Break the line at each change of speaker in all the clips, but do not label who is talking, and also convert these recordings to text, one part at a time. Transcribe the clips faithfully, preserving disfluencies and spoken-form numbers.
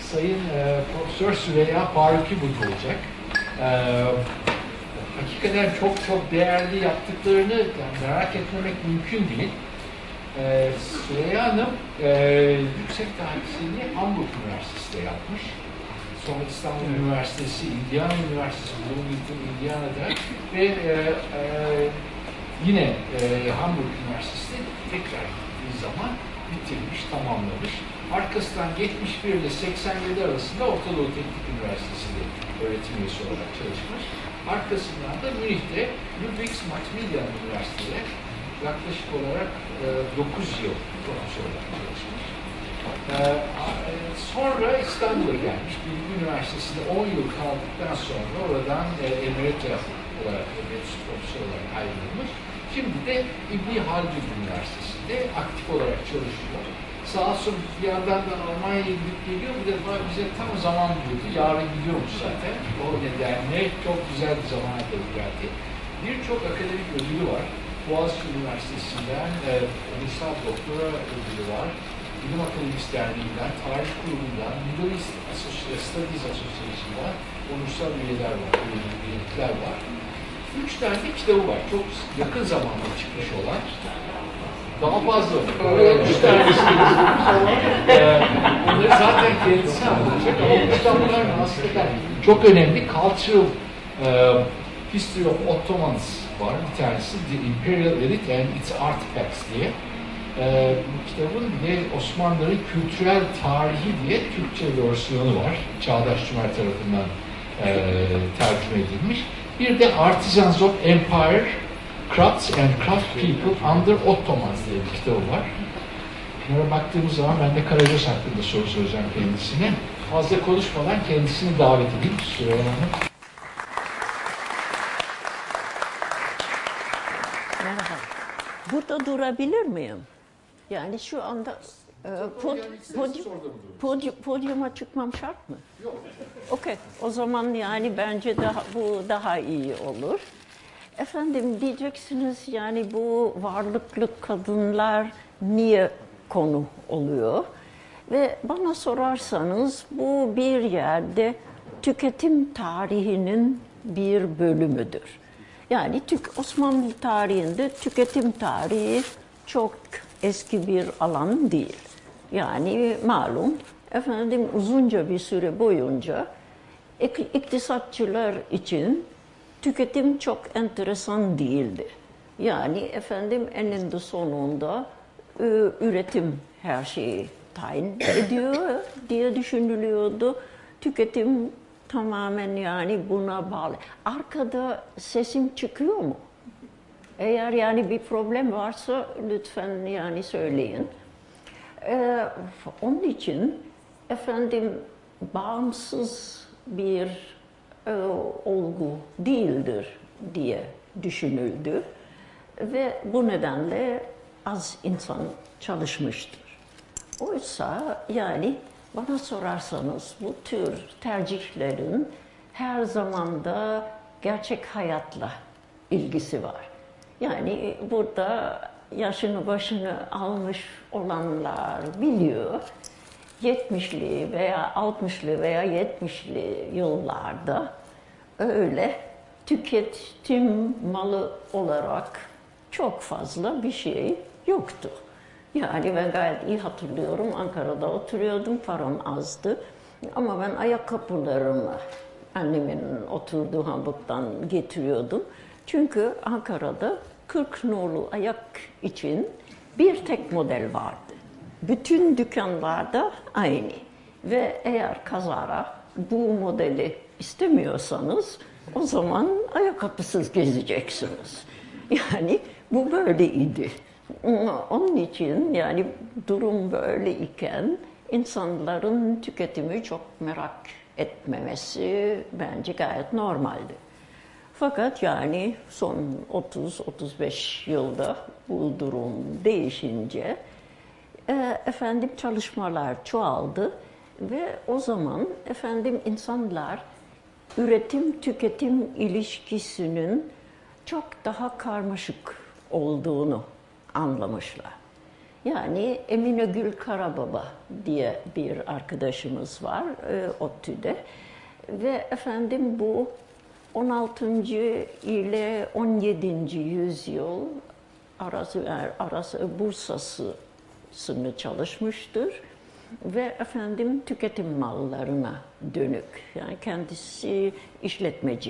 Sayın e, Profesör Süreyya Faruki burada olacak. E, hakikaten çok çok değerli yaptıklarını yani merak etmemek mümkün değil. E, Süreyya Hanım e, yüksek tahsilini Hamburg Üniversitesi'nde yapmış. Sonra İstanbul evet. Üniversitesi, Indiana Üniversitesi, Bloomington, Indiana'da ve e, e, yine e, Hamburg Üniversitesi'nde tekrar bir zaman bitirmiş, tamamlamış. Arkasından yetmiş bir ile seksen yedi arasında Orta Doğu Teknik Üniversitesi'nde öğretim üyesi olarak çalışmış. Arkasından da Münih'te Ludwig Maximilian Üniversitesi'nde yaklaşık olarak e, dokuz yıl profesör olarak çalışmış. E, sonra İstanbul'a gelmiş. Bilgi Üniversitesi'nde on yıl kaldıktan sonra oradan e, emerita olarak, emeritus profesör olarak ayrılmış. Şimdi de İbni Haldun Üniversitesi'nde aktif olarak çalışıyor. Sağ olsun bir yandan da Almanya'ya gidip geliyor, bir de bize tam zaman buldu. Yarın gidiyormuş zaten. O nedenle çok güzel bir zamana denk geldi. Birçok akademik ödülü var. Boğaziçi Üniversitesi'nden e, ulusal doktora ödülü var. Bilim Akademisi Derneği'nden, Tarih Kurumu'ndan, Middle East Studies Association'dan ulusal üyeler var, üyelikler var. Üç tane de kitabı var. Çok yakın zamanda çıkmış olan. Daha fazla. Üç tanesi ee, onları zaten kendisi anlatacak ama bu kitaplar aslında çok önemli. Cultural uh, History of Ottomans var. Bir tanesi The Imperial Elite and Its Artifacts diye. Ee, bu kitabın bir de Osmanlıların kültürel tarihi diye Türkçe versiyonu var. Çağdaş Cümer tarafından e, tercüme edilmiş. Bir de Artisans of Empire, Crafts and Craft People Under Ottomans diye bir kitabı var. Bunlara baktığımız zaman ben de Karagöz hakkında soru soracağım kendisine. Fazla konuşmadan kendisini davet edeyim. Süreyya Hanım.
Merhaba. Burada durabilir miyim? Yani şu anda e, pod, podyum, podyum, podyuma çıkmam şart mı?
Yok.
Okey. O zaman yani bence daha, bu daha iyi olur. Efendim diyeceksiniz yani bu varlıklı kadınlar niye konu oluyor? Ve bana sorarsanız bu bir yerde tüketim tarihinin bir bölümüdür. Yani tük, Osmanlı tarihinde tüketim tarihi çok eski bir alan değil. Yani malum efendim uzunca bir süre boyunca iktisatçılar için tüketim çok enteresan değildi. Yani efendim eninde sonunda üretim her şeyi tayin ediyor diye düşünülüyordu. Tüketim tamamen yani buna bağlı. Arkada sesim çıkıyor mu? Eğer yani bir problem varsa lütfen yani söyleyin. Ee, onun için efendim bağımsız bir e, olgu değildir diye düşünüldü ve bu nedenle az insan çalışmıştır. Oysa yani bana sorarsanız bu tür tercihlerin her zaman da gerçek hayatla ilgisi var. Yani burada yaşını başını almış olanlar biliyor. yetmişli veya altmışlı veya yetmişli yıllarda öyle tüketim malı olarak çok fazla bir şey yoktu. Yani ben gayet iyi hatırlıyorum, Ankara'da oturuyordum, param azdı. Ama ben ayakkabılarımı annemin oturduğu Hamburg'dan getiriyordum. Çünkü Ankara'da kırk nolu ayak için bir tek model vardı. Bütün dükkanlarda aynı. Ve eğer kazara bu modeli istemiyorsanız o zaman ayakkabısız gezeceksiniz. Yani bu böyleydi. Onun için yani durum böyle iken insanların tüketimi çok merak etmemesi bence gayet normaldi. Fakat yani son otuz otuz beş yılda bu durum değişince e, efendim çalışmalar çoğaldı ve o zaman efendim insanlar üretim tüketim ilişkisinin çok daha karmaşık olduğunu anlamışlar. Yani Emine Gül Karababa diye bir arkadaşımız var e, ODTÜ'de. Ve efendim bu on altıncı ile on yedinci yüzyıl arası, arası Bursa'sını çalışmıştır. Ve efendim tüketim mallarına dönük. Yani kendisi işletmeci.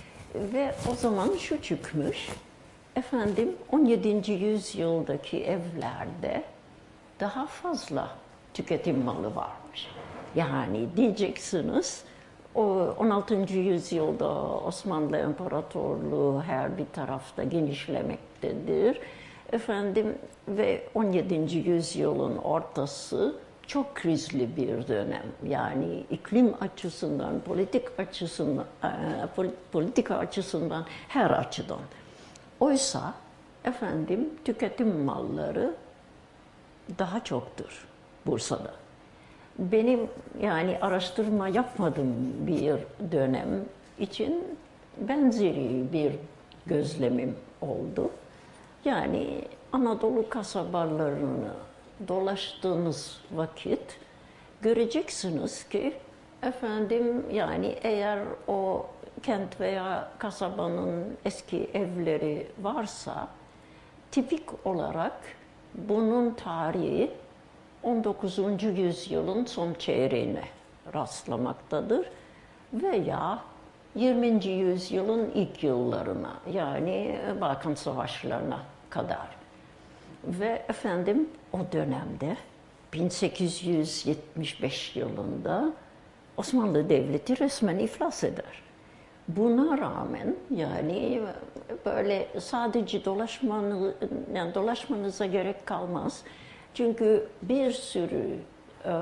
Ve o zaman şu çıkmış, efendim on yedinci yüzyıldaki evlerde daha fazla tüketim malı varmış. Yani diyeceksiniz, o on altıncı yüzyılda Osmanlı İmparatorluğu her bir tarafta genişlemektedir. Efendim ve on yedinci yüzyılın ortası çok krizli bir dönem. Yani iklim açısından, politik açısından, politika açısından, her açıdan. Oysa efendim tüketim malları daha çoktur Bursa'da. Benim yani araştırma yapmadığım bir dönem için benzeri bir gözlemim oldu. Yani Anadolu kasabalarını dolaştığınız vakit göreceksiniz ki efendim yani eğer o kent veya kasabanın eski evleri varsa tipik olarak bunun tarihi on dokuzuncu yüzyılın son çeyreğine rastlamaktadır veya yirminci yüzyılın ilk yıllarına yani Balkan Savaşlarına kadar. Ve efendim o dönemde bin sekiz yüz yetmiş beş yılında Osmanlı Devleti resmen iflas eder. Buna rağmen yani böyle sadece dolaşmanı, yani dolaşmanıza gerek kalmaz. Çünkü bir sürü e,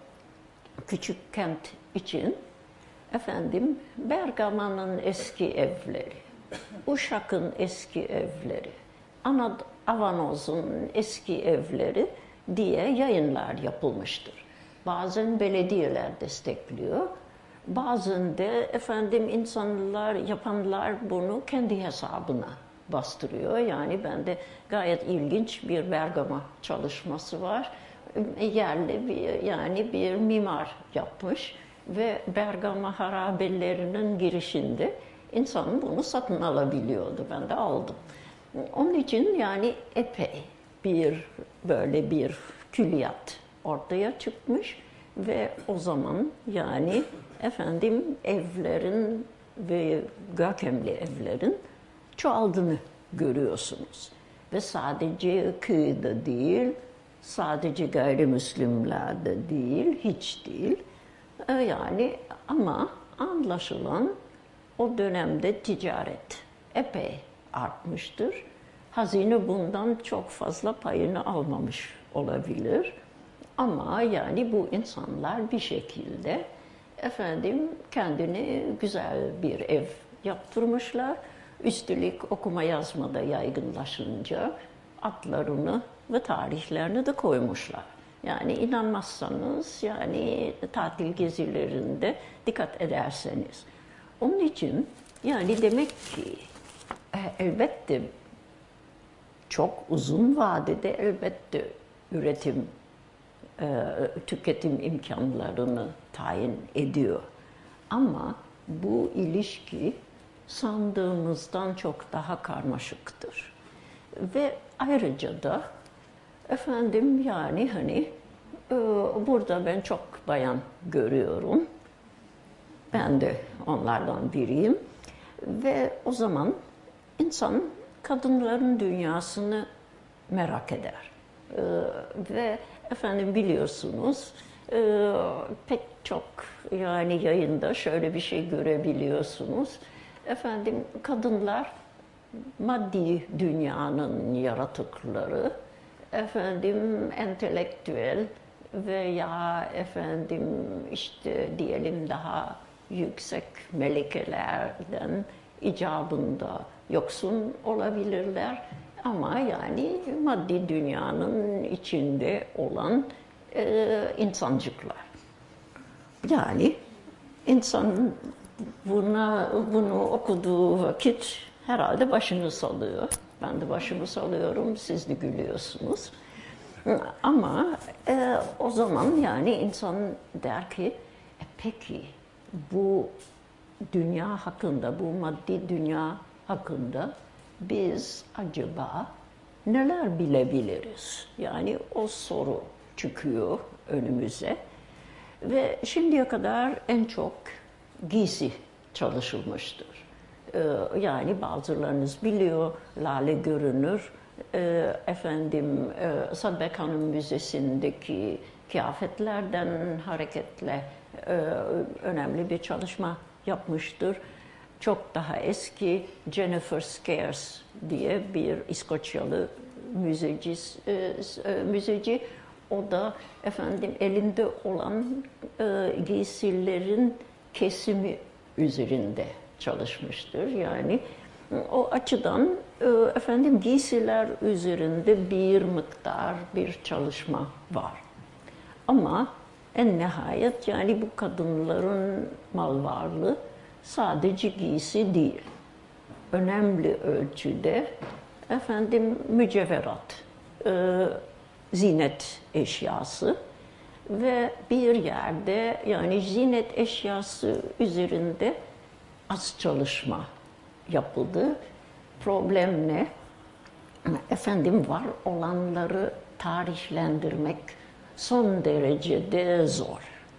küçük kent için efendim Bergama'nın eski evleri, Uşak'ın eski evleri, Anad Avanoz'un eski evleri diye yayınlar yapılmıştır. Bazen belediyeler destekliyor, bazen de efendim insanlar, yapanlar bunu kendi hesabına bastırıyor. Yani bende gayet ilginç bir Bergama çalışması var. Yerli bir, yani bir mimar yapmış ve Bergama harabelerinin girişinde insan bunu satın alabiliyordu. Ben de aldım. Onun için yani epey bir böyle bir külliyat ortaya çıkmış ve o zaman yani efendim evlerin ve görkemli evlerin çoğaldığını görüyorsunuz. Ve sadece köyde değil, sadece gayrimüslimlerde değil, hiç değil. Yani ama anlaşılan o dönemde ticaret epey artmıştır. Hazine bundan çok fazla payını almamış olabilir. Ama yani bu insanlar bir şekilde efendim kendine güzel bir ev yaptırmışlar. Üstelik okuma yazmada yaygınlaşınca adlarını ve tarihlerini de koymuşlar. Yani inanmazsanız yani tatil gezilerinde dikkat ederseniz. Onun için yani demek ki elbette çok uzun vadede elbette üretim, tüketim imkanlarını tayin ediyor. Ama bu ilişki sandığımızdan çok daha karmaşıktır. Ve ayrıca da efendim yani hani burada ben çok bayan görüyorum. Ben de onlardan biriyim. Ve o zaman insan kadınların dünyasını merak eder. Ve efendim biliyorsunuz pek çok yani yayında şöyle bir şey görebiliyorsunuz. Efendim kadınlar maddi dünyanın yaratıkları, efendim entelektüel veya efendim işte diyelim daha yüksek melekelerden icabında yoksun olabilirler. Ama yani maddi dünyanın içinde olan e, insancıklar. Yani insan buna bunu okuduğu vakit herhalde başını sallıyor. Ben de başımı sallıyorum, siz de gülüyorsunuz. Ama e, o zaman yani insan der ki, e, peki bu dünya hakkında, bu maddi dünya hakkında biz acaba neler bilebiliriz? Yani o soru çıkıyor önümüze. Ve şimdiye kadar en çok giysi çalışılmıştır. Ee, yani bazılarınız biliyor, Lale Görünür, e, efendim e, Sadık Hanım Müzesi'ndeki kıyafetlerden hareketle e, önemli bir çalışma yapmıştır. Çok daha eski Jennifer Scarce diye bir İskoçyalı müzeci, e, e, müzeci. O da efendim elinde olan e, giysilerin kesimi üzerinde çalışmıştır. Yani o açıdan e, efendim giysiler üzerinde bir miktar bir çalışma var. Ama en nihayet yani bu kadınların mal varlığı sadece giysi değil. Önemli ölçüde efendim mücevherat, e, zinet eşyası ve bir yerde yani zinet eşyası üzerinde az çalışma yapıldı. Problem ne? Efendim var olanları tarihlendirmek son derecede zor.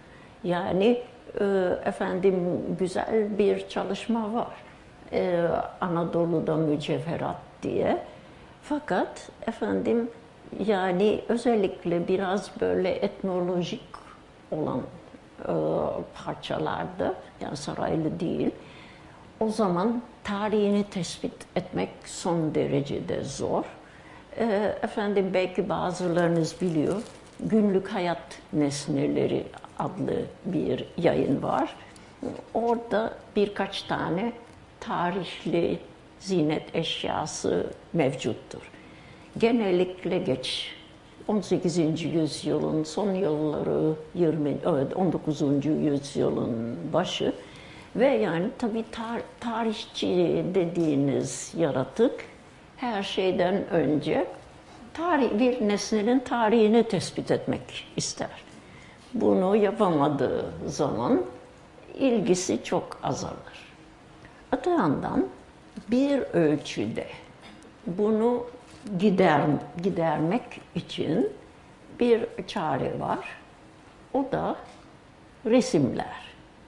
Yani e, efendim güzel bir çalışma var. E, Anadolu'da mücevherat diye. Fakat efendim yani özellikle biraz böyle etnolojik olan e, parçalarda, yani saraylı değil, o zaman tarihini tespit etmek son derecede zor. E, efendim belki bazılarınız biliyor, Günlük Hayat Nesneleri adlı bir yayın var. Orada birkaç tane tarihli zinet eşyası mevcuttur. Genellikle geç on sekizinci yüzyılın son yılları, yirmi, on dokuzuncu yüzyılın başı ve yani tabii tar tarihçi dediğiniz yaratık her şeyden önce tarih, bir nesnenin tarihini tespit etmek ister. Bunu yapamadığı zaman ilgisi çok azalır. Öte yandan bir ölçüde bunu gider, gidermek için bir çare var. O da resimler.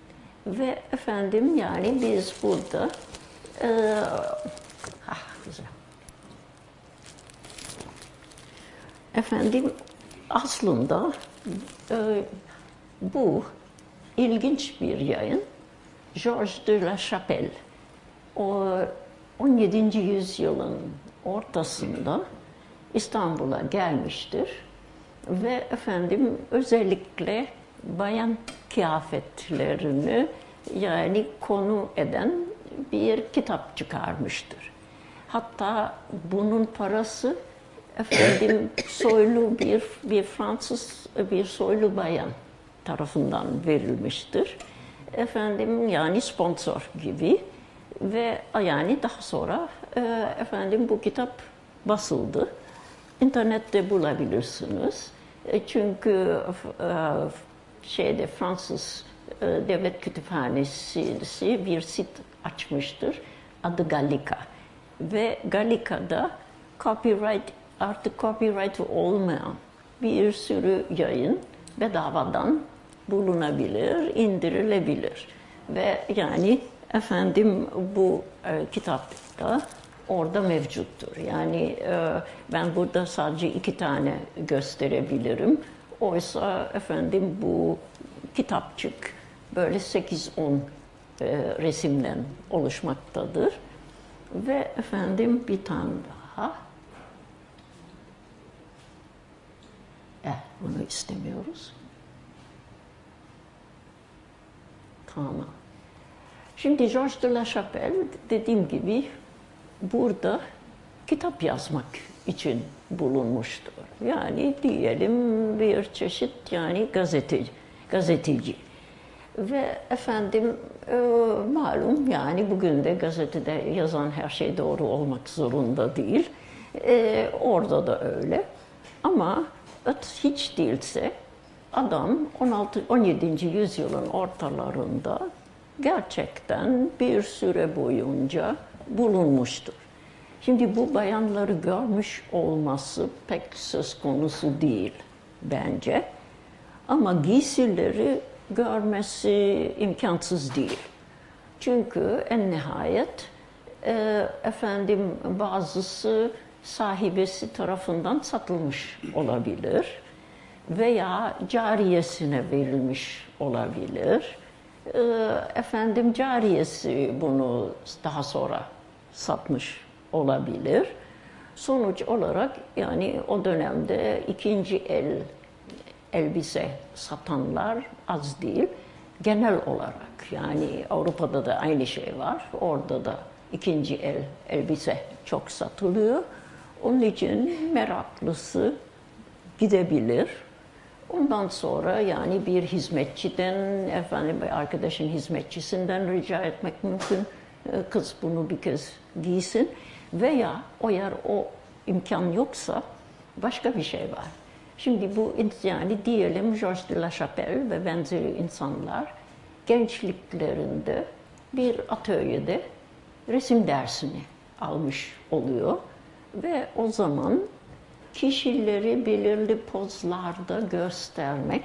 Ve efendim yani biz burada e, ah, güzel. Efendim aslında e, bu ilginç bir yayın. Georges de la Chapelle o on yedinci yüzyılın ortasında İstanbul'a gelmiştir ve efendim özellikle bayan kıyafetlerini yani konu eden bir kitap çıkarmıştır. Hatta bunun parası efendim soylu bir bir Fransız bir soylu bayan tarafından verilmiştir. Efendim yani sponsor gibi ve yani daha sonra e, efendim bu kitap basıldı. İnternette bulabilirsiniz. E, çünkü e, şeyde Fransız e, Devlet Kütüphanesi bir sit açmıştır. Adı Gallica. Ve Gallica'da copyright artık copyright olmayan bir sürü yayın bedavadan bulunabilir, indirilebilir. Ve yani efendim bu e, kitapta orada mevcuttur. Yani e, ben burada sadece iki tane gösterebilirim. Oysa efendim bu kitapçık böyle sekiz on e, resimden oluşmaktadır. Ve efendim bir tane daha. Eh, bunu istemiyoruz. Tamam. Şimdi Georges de la Chapelle dediğim gibi burada kitap yazmak için bulunmuştur. Yani diyelim bir çeşit yani gazeteci, gazeteci. Ve efendim e, malum yani bugün de gazetede yazan her şey doğru olmak zorunda değil. E, orada da öyle. Ama öt hiç değilse adam on altı on yedinci yüzyılın ortalarında gerçekten bir süre boyunca bulunmuştur. Şimdi bu bayanları görmüş olması pek söz konusu değil bence. Ama giysileri görmesi imkansız değil. Çünkü en nihayet e, efendim bazısı sahibesi tarafından satılmış olabilir veya cariyesine verilmiş olabilir. E, efendim cariyesi bunu daha sonra satmış olabilir. Sonuç olarak yani o dönemde ikinci el elbise satanlar az değil. Genel olarak yani Avrupa'da da aynı şey var. Orada da ikinci el elbise çok satılıyor. Onun için meraklısı gidebilir. Ondan sonra yani bir hizmetçiden, efendim bir arkadaşın hizmetçisinden rica etmek mümkün. Kız bunu bir kez giysin. Veya o yer o imkan yoksa başka bir şey var. Şimdi bu yani diyelim Georges de la Chapelle ve benzeri insanlar gençliklerinde bir atölyede resim dersini almış oluyor ve o zaman kişileri belirli pozlarda göstermek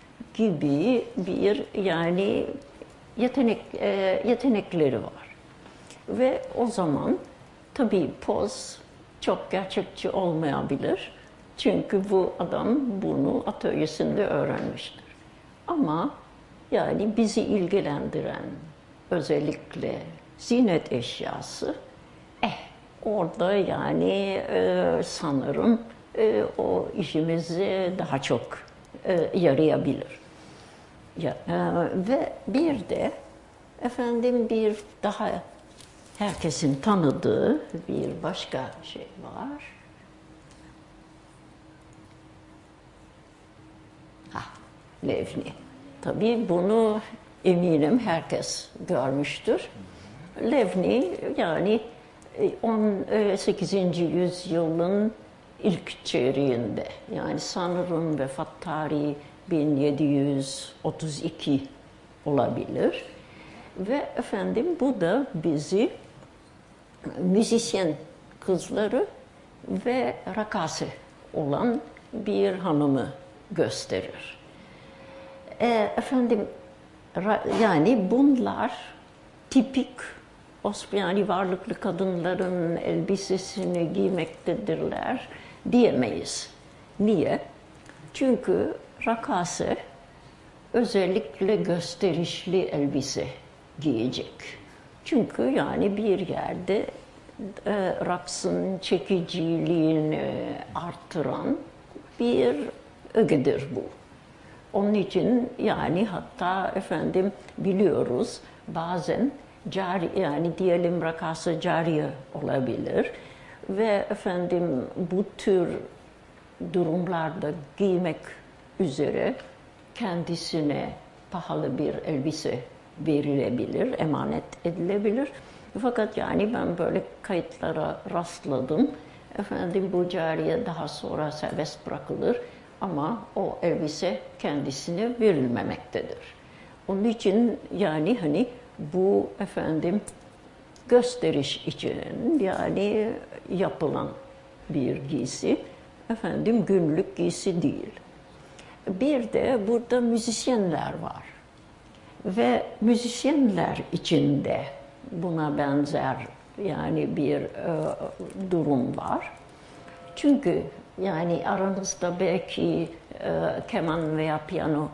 gibi bir yani yetenek yetenekleri var. Ve o zaman tabii poz çok gerçekçi olmayabilir. Çünkü bu adam bunu atölyesinde öğrenmiştir. Ama yani bizi ilgilendiren özellikle ziynet eşyası, eh orada yani e, sanırım e, o işimizi daha çok e, yarayabilir. Ya, e, ve bir de efendim bir daha herkesin tanıdığı bir başka şey var. Levni. Tabii bunu eminim herkes görmüştür. Levni yani on sekizinci yüzyılın ilk çeyreğinde yani sanırım vefat tarihi bin yedi yüz otuz iki olabilir. Ve efendim bu da bizi müzisyen kızları ve rakası olan bir hanımı gösterir. E, efendim yani bunlar tipik yani varlıklı kadınların elbisesini giymektedirler diyemeyiz. Niye? Çünkü rakase özellikle gösterişli elbise giyecek. Çünkü yani bir yerde e, raksın çekiciliğini artıran bir ögedir bu. Onun için yani hatta efendim biliyoruz bazen cari yani diyelim rakası cariye olabilir ve efendim bu tür durumlarda giymek üzere kendisine pahalı bir elbise verilebilir, emanet edilebilir. Fakat yani ben böyle kayıtlara rastladım. Efendim bu cariye daha sonra serbest bırakılır ama o elbise kendisine verilmemektedir. Onun için yani hani bu efendim gösteriş için yani yapılan bir giysi, efendim günlük giysi değil. Bir de burada müzisyenler var ve müzisyenler içinde buna benzer yani bir e, durum var. Çünkü yani aranızda belki e, keman veya piyano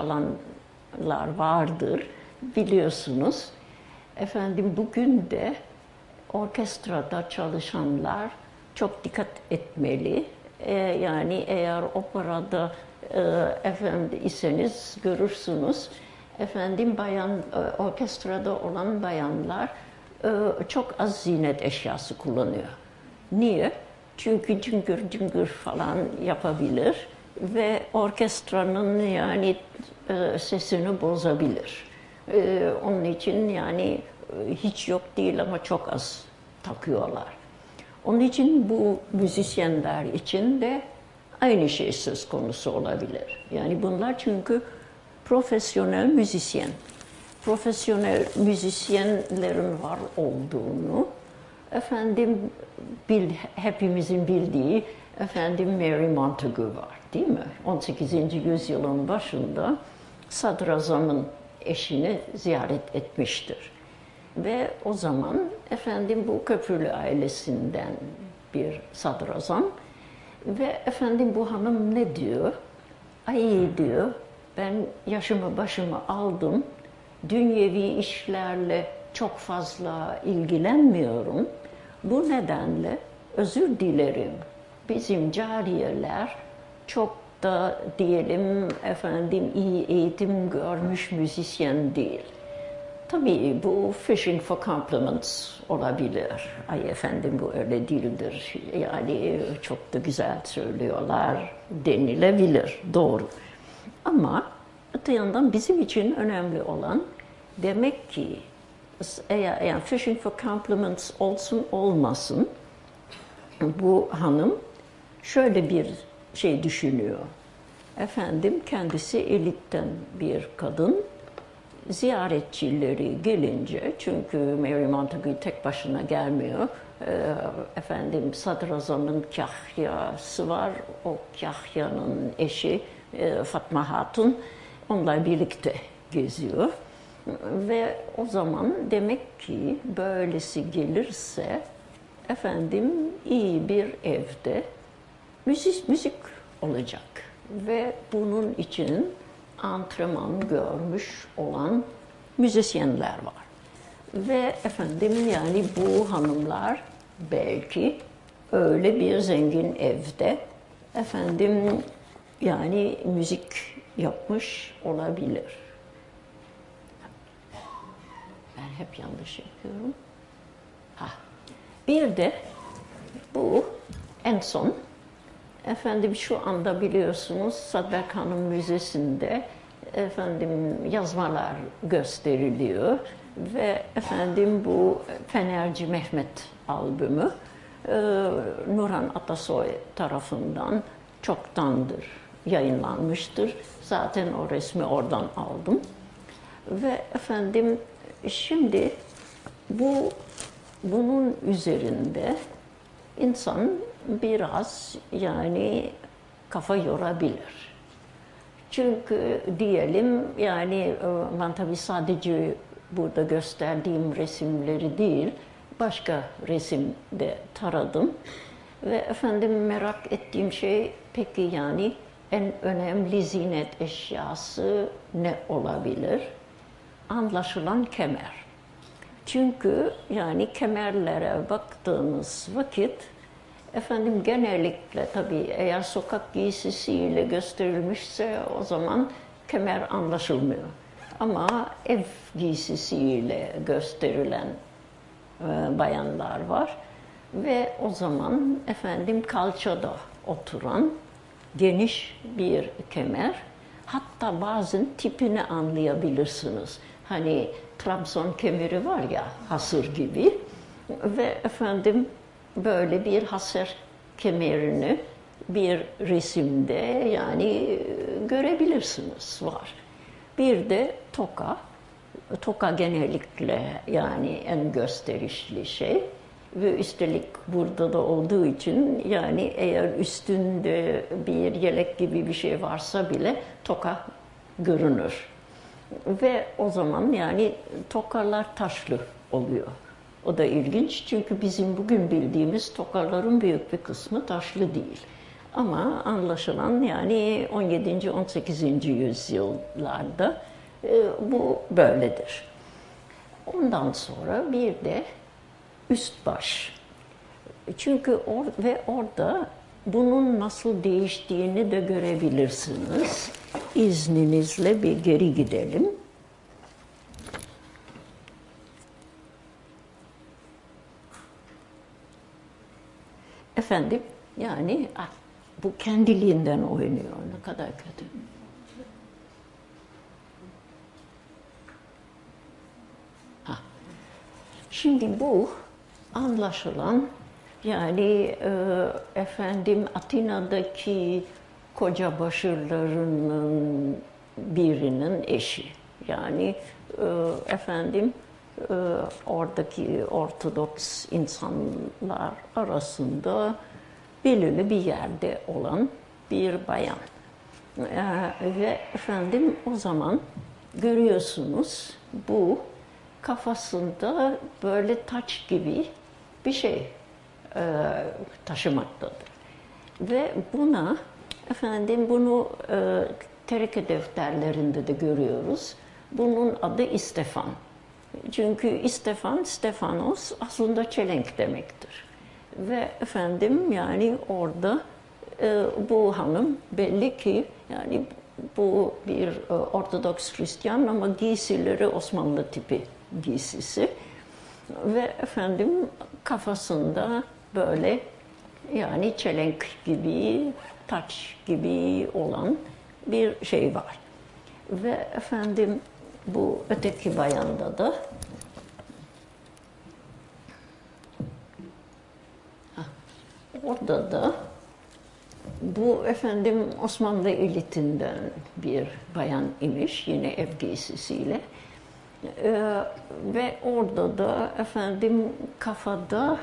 çalanlar vardır, biliyorsunuz. Efendim bugün de orkestrada çalışanlar çok dikkat etmeli. E, yani eğer operada e, efendim iseniz görürsünüz. Efendim bayan e, orkestrada olan bayanlar e, çok az ziynet eşyası kullanıyor. Niye? Çünkü cıngır cıngır falan yapabilir ve orkestranın yani e, sesini bozabilir. E, onun için yani e, hiç yok değil ama çok az takıyorlar. Onun için bu müzisyenler için de aynı şey söz konusu olabilir. Yani bunlar çünkü profesyonel müzisyen. Profesyonel müzisyenlerin var olduğunu, efendim bil, hepimizin bildiği efendim Mary Montagu var, değil mi? on sekizinci yüzyılın başında sadrazamın eşini ziyaret etmiştir. Ve o zaman efendim bu Köprülü ailesinden bir sadrazam ve efendim bu hanım ne diyor? Ay diyor, ben yaşımı başımı aldım, dünyevi işlerle çok fazla ilgilenmiyorum. Bu nedenle özür dilerim. Bizim cariyeler çok da diyelim efendim iyi eğitim görmüş müzisyen değil. Tabii bu fishing for compliments olabilir. Ay efendim bu öyle değildir. Yani çok da güzel söylüyorlar denilebilir. Doğru. Ama öte yandan bizim için önemli olan demek ki eğer yani fishing for compliments olsun olmasın bu hanım şöyle bir şey düşünüyor. Efendim kendisi elitten bir kadın. Ziyaretçileri gelince, çünkü Mary Montagu tek başına gelmiyor, e, efendim sadrazamın kahyası var, o kahyanın eşi e, Fatma Hatun, onunla birlikte geziyor. Ve o zaman demek ki böylesi gelirse, efendim iyi bir evde müzik, müzik olacak. Ve bunun için antrenman görmüş olan müzisyenler var. Ve efendim yani bu hanımlar belki öyle bir zengin evde efendim yani müzik yapmış olabilir. Ben hep yanlış yapıyorum. Ha. Bir de bu en son efendim şu anda biliyorsunuz Sadeberk Hanım Müzesi'nde efendim yazmalar gösteriliyor ve efendim bu Fenerci Mehmet albümü e, Nurhan Atasoy tarafından çoktandır yayınlanmıştır. Zaten o resmi oradan aldım. Ve efendim şimdi bu bunun üzerinde insan biraz yani kafa yorabilir. Çünkü diyelim yani ben tabii sadece burada gösterdiğim resimleri değil, başka resim de taradım. Ve efendim merak ettiğim şey peki yani en önemli ziynet eşyası ne olabilir? Anlaşılan kemer. Çünkü yani kemerlere baktığımız vakit efendim genellikle tabii eğer sokak giysisiyle gösterilmişse o zaman kemer anlaşılmıyor. Ama ev giysisiyle gösterilen e, bayanlar var ve o zaman efendim kalçada oturan geniş bir kemer, hatta bazen tipini anlayabilirsiniz. Hani Trabzon kemeri var ya, hasır gibi ve efendim böyle bir hasır kemerini bir resimde yani görebilirsiniz var. Bir de toka. Toka genellikle yani en gösterişli şey ve üstelik burada da olduğu için yani eğer üstünde bir yelek gibi bir şey varsa bile toka görünür. Ve o zaman yani tokalar taşlı oluyor. O da ilginç çünkü bizim bugün bildiğimiz tokaların büyük bir kısmı taşlı değil. Ama anlaşılan yani on yedinci on sekizinci yüzyıllarda e, bu böyledir. Ondan sonra bir de üst baş. Çünkü or ve orada bunun nasıl değiştiğini de görebilirsiniz. İzninizle bir geri gidelim. Efendim, yani ah, bu kendiliğinden oynuyor. Ne kadar kötü. Ha. Şimdi bu anlaşılan Yani e, efendim Atina'daki koca başarılarının birinin eşi. Yani e, efendim e, oradaki Ortodoks insanlar arasında belirli bir yerde olan bir bayan. E, ve efendim o zaman görüyorsunuz bu kafasında böyle taç gibi bir şey e, taşımaktadır. Ve buna efendim bunu e, tereke defterlerinde de görüyoruz. Bunun adı İstefan. Çünkü İstefan, Stefanos aslında çelenk demektir. Ve efendim yani orada e, bu hanım belli ki yani bu bir e, Ortodoks Hristiyan ama giysileri Osmanlı tipi giysisi. Ve efendim kafasında böyle yani çelenk gibi, taç gibi olan bir şey var. Ve efendim bu öteki bayanda da orada da bu efendim Osmanlı elitinden bir bayan imiş yine ev giysisiyle. Ee, ve orada da efendim kafada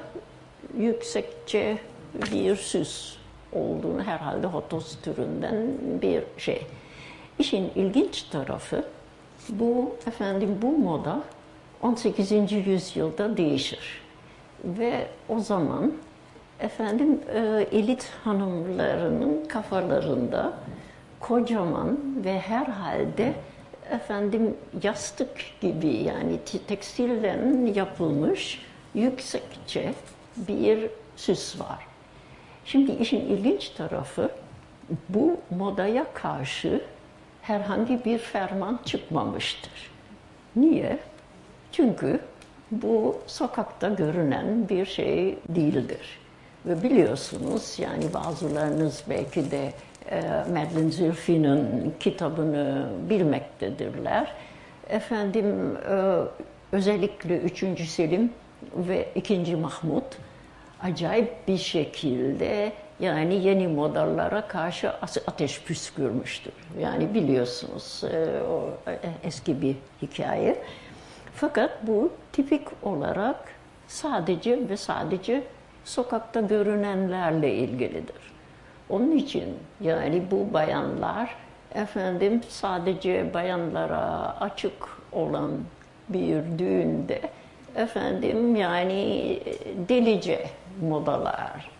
yüksekçe bir süs olduğunu herhalde hotos türünden bir şey. İşin ilginç tarafı bu efendim bu moda on sekizinci yüzyılda değişir. Ve o zaman efendim e, elit hanımlarının kafalarında kocaman ve herhalde efendim yastık gibi yani tekstilden yapılmış yüksekçe bir süs var. Şimdi işin ilginç tarafı bu modaya karşı herhangi bir ferman çıkmamıştır. Niye? Çünkü bu sokakta görünen bir şey değildir. Ve biliyorsunuz yani bazılarınız belki de e, Madeleine Zülfi'nin kitabını bilmektedirler. Efendim e, özellikle üçüncü Selim ve ikinci Mahmut acayip bir şekilde yani yeni modalara karşı ateş püskürmüştür. Yani biliyorsunuz e, o eski bir hikaye. Fakat bu tipik olarak sadece ve sadece sokakta görünenlerle ilgilidir. Onun için yani bu bayanlar efendim sadece bayanlara açık olan bir düğünde efendim yani delice modalar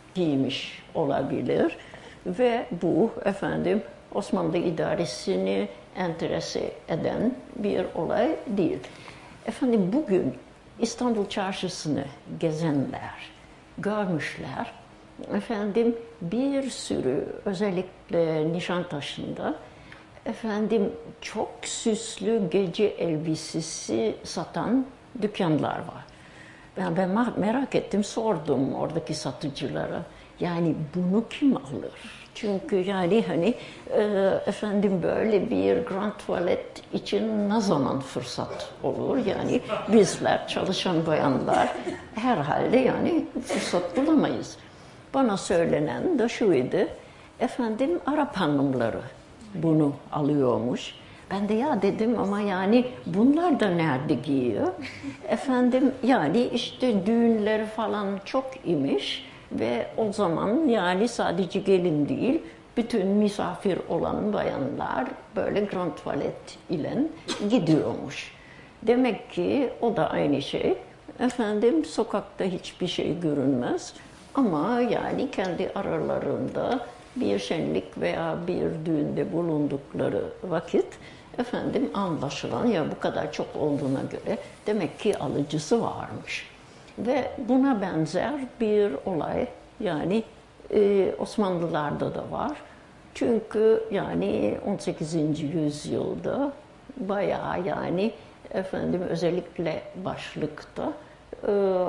giymiş olabilir ve bu efendim Osmanlı idaresini enterese eden bir olay değil. Efendim bugün İstanbul Çarşısı'nı gezenler görmüşler. Efendim bir sürü özellikle Nişantaşı'nda efendim çok süslü gece elbisesi satan dükkanlar var. Ben, ben merak ettim, sordum oradaki satıcılara. Yani bunu kim alır? Çünkü yani hani e, efendim böyle bir grand tuvalet için ne zaman fırsat olur? Yani bizler çalışan bayanlar herhalde yani fırsat bulamayız. Bana söylenen de şuydu, efendim Arap hanımları bunu alıyormuş. Ben de ya dedim ama yani bunlar da nerede giyiyor? Efendim yani işte düğünleri falan çok imiş ve o zaman yani sadece gelin değil, bütün misafir olan bayanlar böyle grand tuvalet ile gidiyormuş. Demek ki o da aynı şey. Efendim sokakta hiçbir şey görünmez ama yani kendi aralarında bir şenlik veya bir düğünde bulundukları vakit efendim anlaşılan ya bu kadar çok olduğuna göre demek ki alıcısı varmış. Ve buna benzer bir olay yani e, Osmanlılarda da var. Çünkü yani on sekizinci yüzyılda bayağı yani efendim özellikle başlıkta e,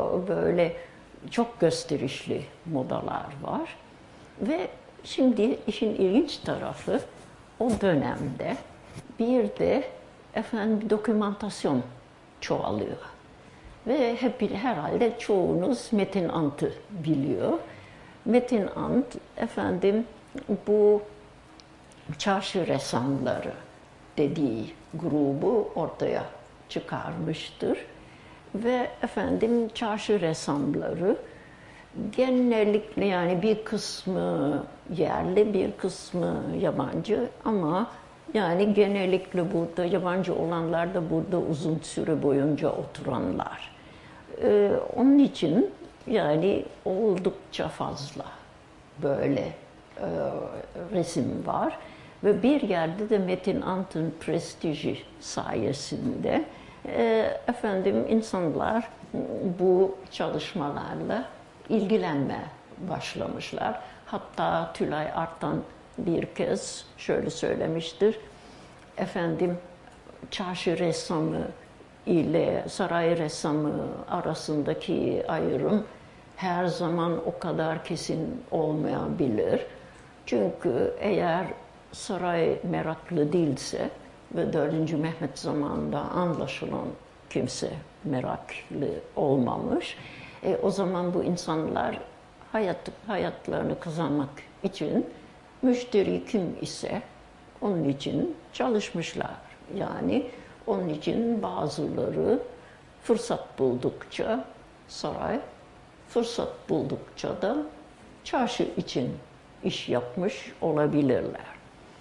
böyle çok gösterişli modalar var. Ve şimdi işin ilginç tarafı o dönemde bir de efendim dokümantasyon çoğalıyor. Ve hep herhalde çoğunuz Metin Ant'ı biliyor. Metin Ant, efendim bu çarşı ressamları dediği grubu ortaya çıkarmıştır. Ve efendim çarşı ressamları genellikle yani bir kısmı yerli, bir kısmı yabancı ama yani genellikle burada yabancı olanlar da burada uzun süre boyunca oturanlar. Ee, onun için yani oldukça fazla böyle e, resim var. Ve bir yerde de Metin Ant'ın prestiji sayesinde e, efendim insanlar bu çalışmalarla ilgilenmeye başlamışlar. Hatta Tülay Artan bir kez şöyle söylemiştir. Efendim çarşı ressamı ile saray ressamı arasındaki ayrım her zaman o kadar kesin olmayabilir. Çünkü eğer saray meraklı değilse ve dördüncü Mehmet zamanında anlaşılan kimse meraklı olmamış, e, o zaman bu insanlar hayat, hayatlarını kazanmak için müşteri kim ise onun için çalışmışlar. Yani onun için bazıları fırsat buldukça saray, fırsat buldukça da çarşı için iş yapmış olabilirler.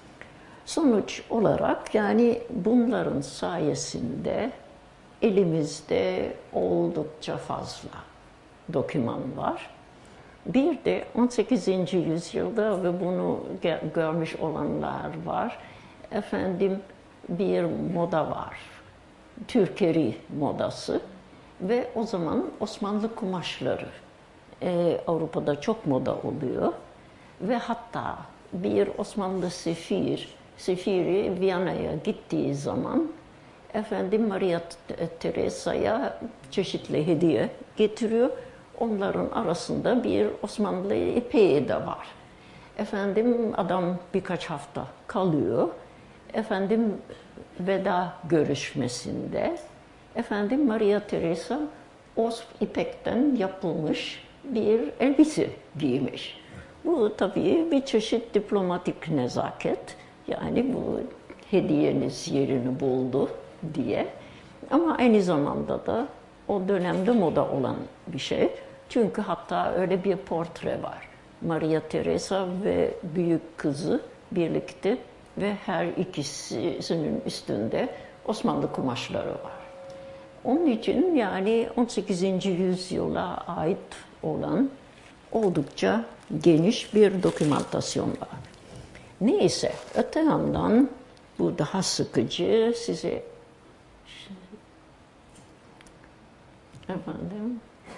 Sonuç olarak yani bunların sayesinde elimizde oldukça fazla doküman var. Bir de on sekizinci yüzyılda ve bunu görmüş olanlar var. Efendim bir moda var. Türkeri modası ve o zaman Osmanlı kumaşları e, Avrupa'da çok moda oluyor ve hatta bir Osmanlı sefir, sefiri Viyana'ya gittiği zaman efendim Maria Teresa'ya çeşitli hediye getiriyor. Onların arasında bir Osmanlı ipeği de var. Efendim adam birkaç hafta kalıyor. Efendim veda görüşmesinde efendim Maria Teresa o ipekten yapılmış bir elbise giymiş. Bu tabii bir çeşit diplomatik nezaket. Yani bu hediyeniz yerini buldu diye. Ama aynı zamanda da o dönemde moda olan bir şey. Çünkü hatta öyle bir portre var. Maria Teresa ve büyük kızı birlikte ve her ikisinin üstünde Osmanlı kumaşları var. Onun için yani on sekizinci yüzyıla ait olan oldukça geniş bir dokümantasyon var. Neyse, öte yandan bu daha sıkıcı size efendim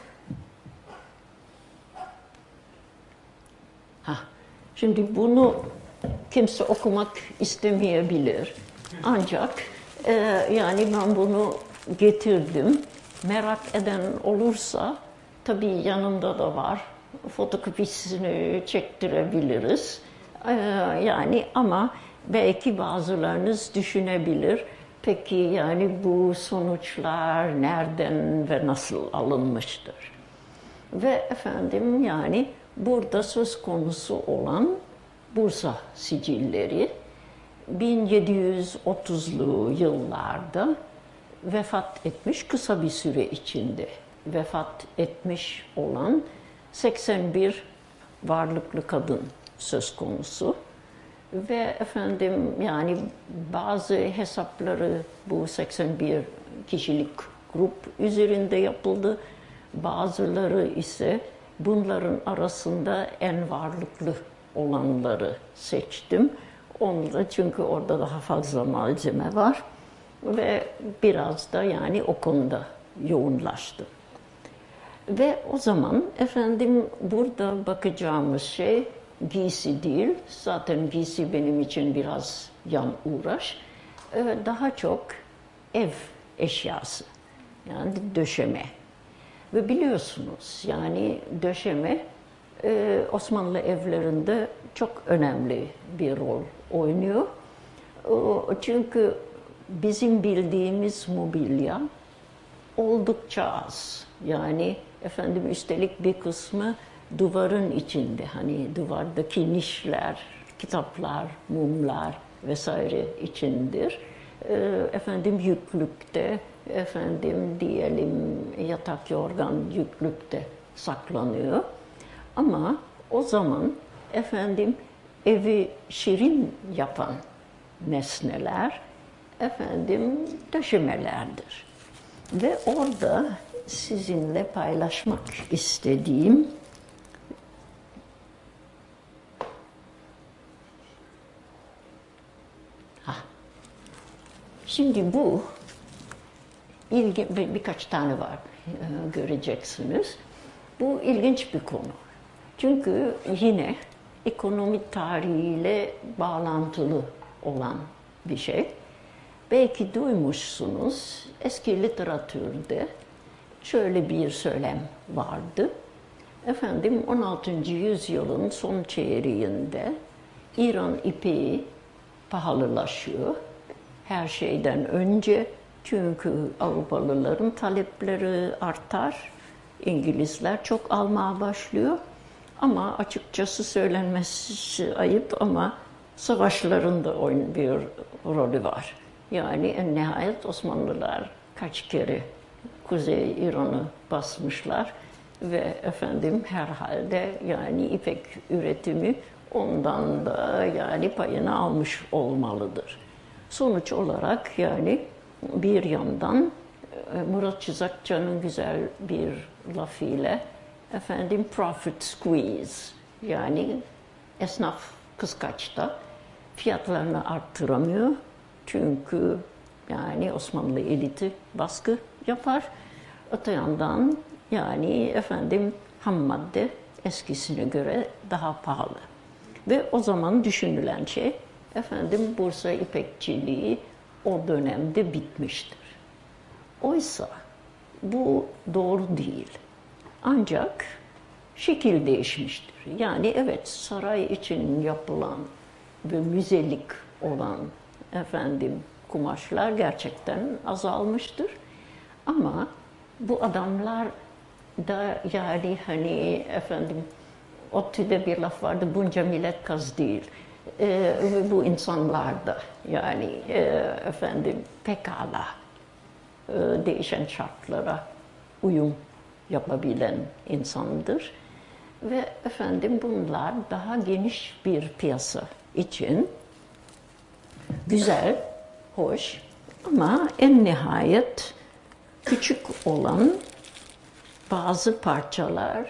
ha şimdi bunu kimse okumak istemeyebilir. Ancak e, yani ben bunu getirdim. Merak eden olursa tabii yanımda da var. Fotokopisini çektirebiliriz. Ee, yani ama belki bazılarınız düşünebilir. Peki yani bu sonuçlar nereden ve nasıl alınmıştır? Ve efendim yani burada söz konusu olan Bursa sicilleri bin yedi yüz otuzlu yıllarda vefat etmiş, kısa bir süre içinde vefat etmiş olan seksen bir varlıklı kadın söz konusu. Ve efendim yani bazı hesapları bu seksen bir kişilik grup üzerinde yapıldı. Bazıları ise bunların arasında en varlıklı olanları seçtim. Onda çünkü orada daha fazla malzeme var ve biraz da yani o konuda yoğunlaştım. Ve o zaman efendim burada bakacağımız şey giysi değil, zaten giysi benim için biraz yan uğraş, daha çok ev eşyası, yani döşeme. Ve biliyorsunuz yani döşeme Osmanlı evlerinde çok önemli bir rol oynuyor. Çünkü bizim bildiğimiz mobilya oldukça az. Yani efendim üstelik bir kısmı duvarın içinde. Hani duvardaki nişler, kitaplar, mumlar vesaire içindir. E, efendim yüklükte, efendim diyelim yatak yorgan yüklükte saklanıyor. Ama o zaman efendim evi şirin yapan nesneler efendim döşemelerdir. Ve orada sizinle paylaşmak istediğim ha. Şimdi bu ilgi bir, birkaç tane var e, göreceksiniz. Bu ilginç bir konu. Çünkü yine ekonomi tarihiyle bağlantılı olan bir şey. Belki duymuşsunuz, eski literatürde şöyle bir söylem vardı. Efendim on altıncı yüzyılın son çeyreğinde İran ipeği pahalılaşıyor. Her şeyden önce çünkü Avrupalıların talepleri artar. İngilizler çok almaya başlıyor. Ama açıkçası söylenmesi ayıp ama savaşların da bir rolü var. Yani en nihayet Osmanlılar kaç kere Kuzey İran'ı basmışlar ve efendim herhalde yani ipek üretimi ondan da yani payını almış olmalıdır. Sonuç olarak yani bir yandan Murat Çizakçı'nın güzel bir lafıyla efendim profit squeeze yani esnaf kıskaçta fiyatlarını arttıramıyor. Çünkü yani Osmanlı eliti baskı yapar. Öte yandan yani efendim ham madde eskisine göre daha pahalı. Ve o zaman düşünülen şey efendim Bursa İpekçiliği o dönemde bitmiştir. Oysa bu doğru değil. Ancak şekil değişmiştir. Yani evet saray için yapılan ve müzelik olan efendim kumaşlar gerçekten azalmıştır. Ama bu adamlar da yani hani efendim ODTÜ'de bir laf vardı, bunca millet kaz değil. Ee, bu insanlar da yani e, efendim pekala e, değişen şartlara uyum yapabilen insandır. Ve efendim bunlar daha geniş bir piyasa için güzel, hoş ama en nihayet küçük olan bazı parçalar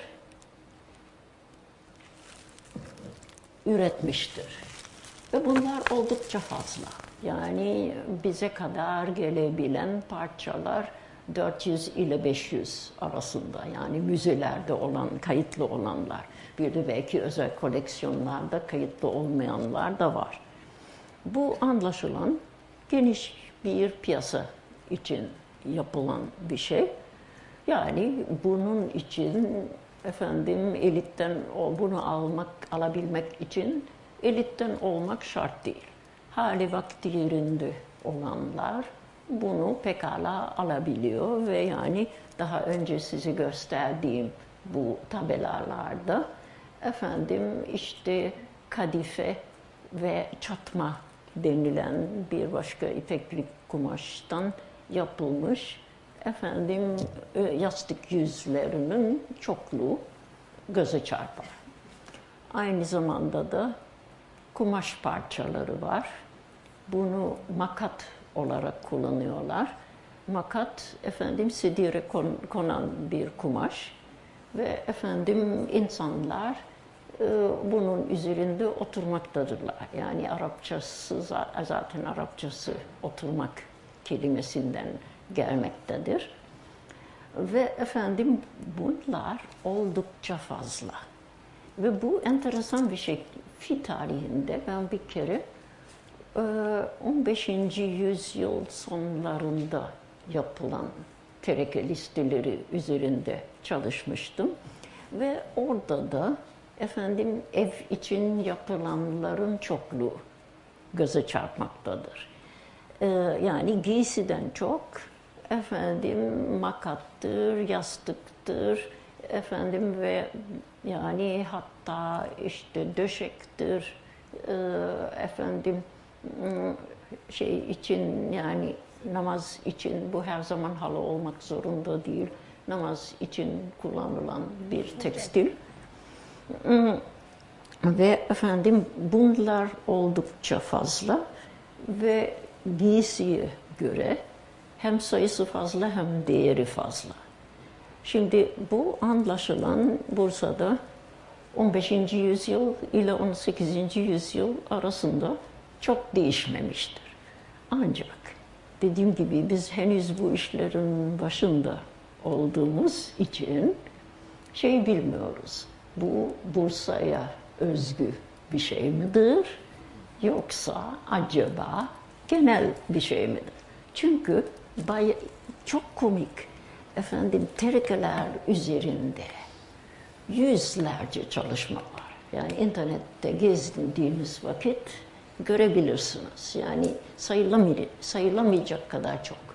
üretmiştir. Ve bunlar oldukça fazla. Yani bize kadar gelebilen parçalar dört yüz ile beş yüz arasında. Yani müzelerde olan, kayıtlı olanlar. Bir de belki özel koleksiyonlarda kayıtlı olmayanlar da var. Bu anlaşılan geniş bir piyasa için yapılan bir şey. Yani bunun için efendim elitten bunu almak, alabilmek için elitten olmak şart değil. Hali vaktilerinde olanlar bunu pekala alabiliyor ve yani daha önce size gösterdiğim bu tabelalarda efendim işte kadife ve çatma denilen bir başka ipeklik kumaştan yapılmış efendim yastık yüzlerinin çokluğu göze çarpar. Aynı zamanda da kumaş parçaları var. Bunu makat olarak kullanıyorlar. Makat efendim sedire konan bir kumaş ve efendim insanlar e, bunun üzerinde oturmaktadırlar. Yani Arapçası zaten Arapçası oturmak kelimesinden gelmektedir. Ve efendim bunlar oldukça fazla. Ve bu enteresan bir şey. Fi tarihinde ben bir kere on beşinci yüzyıl sonlarında yapılan tereke listeleri üzerinde çalışmıştım. Ve orada da efendim ev için yapılanların çokluğu göze çarpmaktadır. Yani giysiden çok efendim makattır, yastıktır, efendim ve yani hatta işte döşektir, e, efendim şey için yani namaz için bu her zaman halı olmak zorunda değil. Namaz için kullanılan bir tekstil. Ve efendim bunlar oldukça fazla ve giysiye göre hem sayısı fazla hem değeri fazla. Şimdi bu anlaşılan Bursa'da on beşinci yüzyıl ile on sekizinci yüzyıl arasında çok değişmemiştir. Ancak dediğim gibi biz henüz bu işlerin başında olduğumuz için şey bilmiyoruz. Bu Bursa'ya özgü bir şey midir? Yoksa acaba genel bir şey midir? Çünkü bay, çok komik efendim terikeler üzerinde yüzlerce çalışma var. Yani internette gezdiğiniz vakit görebilirsiniz. Yani sayılamay- sayılamayacak kadar çok.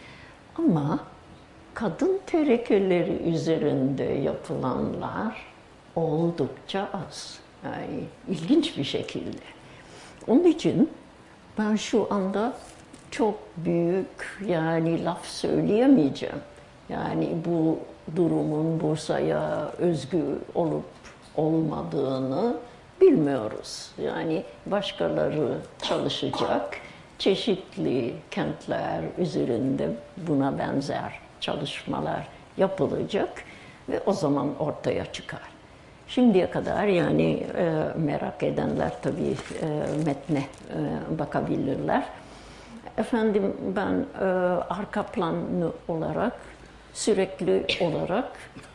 Ama kadın terekeleri üzerinde yapılanlar oldukça az. Yani ilginç bir şekilde. Onun için ben şu anda çok büyük yani laf söyleyemeyeceğim. Yani bu durumun Bursa'ya özgü olup olmadığını bilmiyoruz. Yani başkaları çalışacak, çeşitli kentler üzerinde buna benzer çalışmalar yapılacak ve o zaman ortaya çıkar. Şimdiye kadar yani e, merak edenler tabii e, metne e, bakabilirler. Efendim ben e, arka planlı olarak sürekli olarak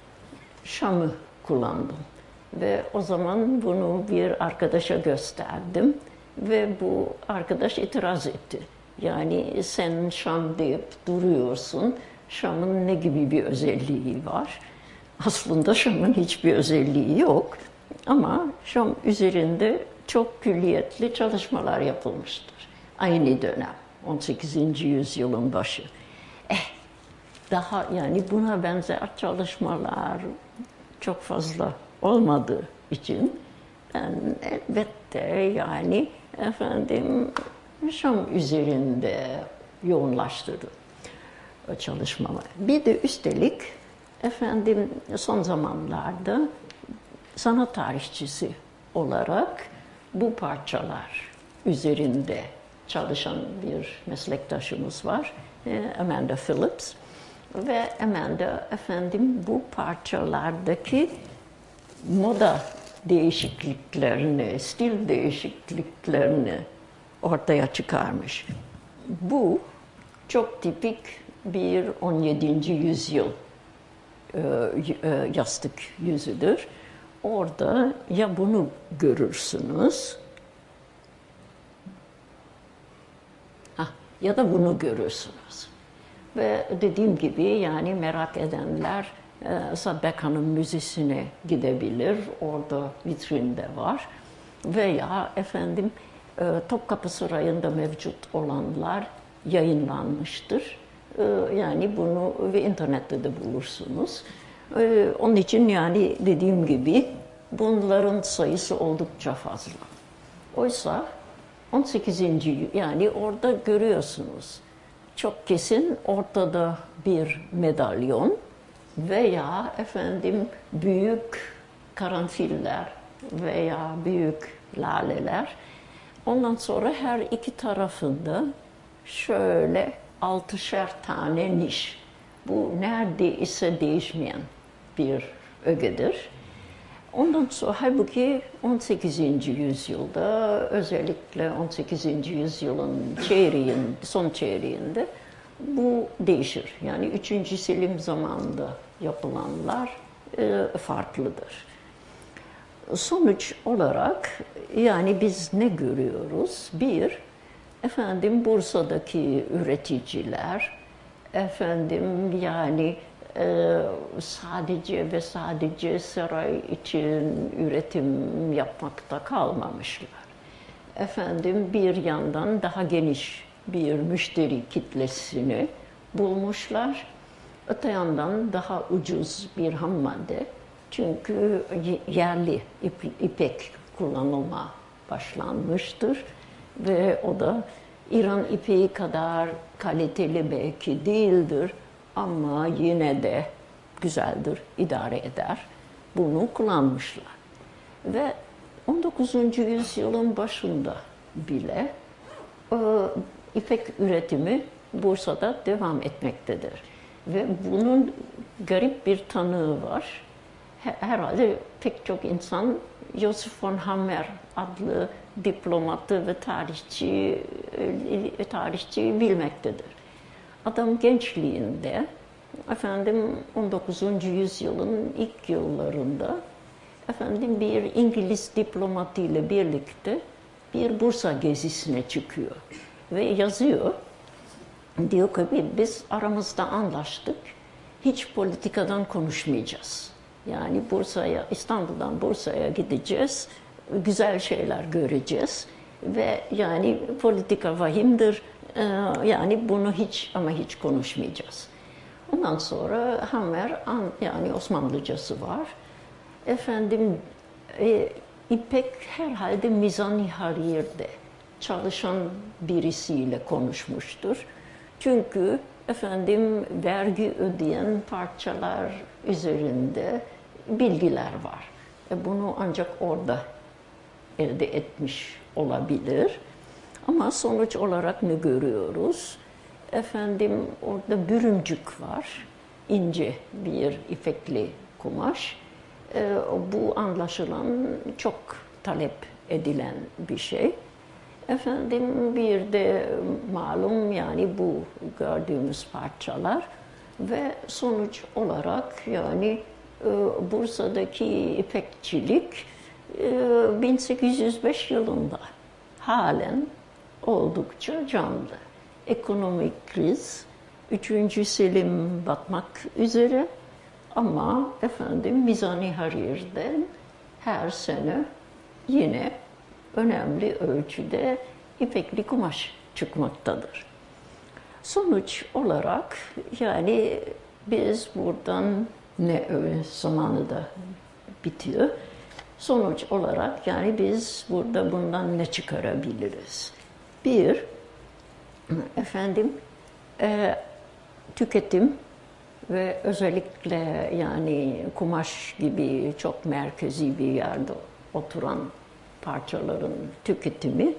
Şam'ı kullandım. Ve o zaman bunu bir arkadaşa gösterdim ve bu arkadaş itiraz etti. Yani sen Şam deyip duruyorsun, Şam'ın ne gibi bir özelliği var? Aslında Şam'ın hiçbir özelliği yok ama Şam üzerinde çok külliyetli çalışmalar yapılmıştır. Aynı dönem, on sekizinci yüzyılın başı. Eh, daha yani buna benzer çalışmalar çok fazla olmadığı için ben elbette yani efendim Şam üzerinde yoğunlaştırdım o çalışmamı. Bir de üstelik efendim son zamanlarda sanat tarihçisi olarak bu parçalar üzerinde çalışan bir meslektaşımız var, Amanda Phillips. Ve Amanda efendim bu parçalardaki moda değişikliklerini, stil değişikliklerini ortaya çıkarmış. Bu çok tipik bir on yedinci yüzyıl e, e, yastık yüzüdür. Orada ya bunu görürsünüz hah, ya da bunu görürsünüz. Ve dediğim gibi yani merak edenler e, Saddek Hanım Müzesi'ne gidebilir. Orada vitrinde var. Veya efendim e, Topkapı Sarayı'nda mevcut olanlar yayınlanmıştır. E, yani bunu ve internette de bulursunuz. E, onun için yani dediğim gibi bunların sayısı oldukça fazla. Oysa on sekizinci yani orada görüyorsunuz. Çok kesin ortada bir medalyon veya efendim büyük karanfiller veya büyük laleler. Ondan sonra her iki tarafında şöyle altışar tane niş. Bu neredeyse değişmeyen bir ögedir. Ondan sonra halbuki on sekizinci yüzyılda özellikle on sekizinci yüzyılın çeyreğin, son çeyreğinde bu değişir. Yani üçüncü Selim zamanında yapılanlar e, farklıdır. Sonuç olarak yani biz ne görüyoruz? Bir, efendim Bursa'daki üreticiler, efendim yani e, sadece ve sadece saray için üretim yapmakta kalmamışlar. Efendim bir yandan daha geniş bir müşteri kitlesini bulmuşlar. Öte yandan daha ucuz bir ham madde. Çünkü yerli ipek kullanılma başlanmıştır. Ve o da İran ipeği kadar kaliteli belki değildir ama yine de güzeldir, idare eder. Bunu kullanmışlar. Ve on dokuzuncu yüzyılın başında bile e, ipek üretimi Bursa'da devam etmektedir. Ve bunun garip bir tanığı var. Herhalde pek çok insan Joseph von Hammer adlı diplomatı ve tarihçi, tarihçi bilmektedir. Adam gençliğinde, efendim on dokuzuncu yüzyılın ilk yıllarında, efendim bir İngiliz diplomatıyla birlikte bir Bursa gezisine çıkıyor ve yazıyor. Diyor ki biz aramızda anlaştık, hiç politikadan konuşmayacağız. Yani Bursa'ya, İstanbul'dan Bursa'ya gideceğiz, güzel şeyler göreceğiz ve yani politika vahimdir, yani bunu hiç ama hiç konuşmayacağız. Ondan sonra Hammer, yani Osmanlıcası var. Efendim, e, İpek herhalde Mizan-ı Harir'de çalışan birisiyle konuşmuştur. Çünkü efendim vergi ödeyen parçalar üzerinde bilgiler var. E bunu ancak orada elde etmiş olabilir. Ama sonuç olarak ne görüyoruz? Efendim orada bürümcük var, ince bir ipekli kumaş. E, bu anlaşılan çok talep edilen bir şey. Efendim bir de malum yani bu gördüğümüz parçalar ve sonuç olarak yani e, Bursa'daki ipekçilik e, bin sekiz yüz beş yılında halen oldukça canlı. Ekonomik kriz, üçüncü Selim batmak üzere ama efendim Mizan-ı Harir'den her sene yine önemli ölçüde ipekli kumaş çıkmaktadır. Sonuç olarak yani biz buradan ne öyle zamanı da bitiyor. Sonuç olarak yani biz burada bundan ne çıkarabiliriz? Bir, efendim e, tüketim ve özellikle yani kumaş gibi çok merkezi bir yerde oturan parçaların tüketimi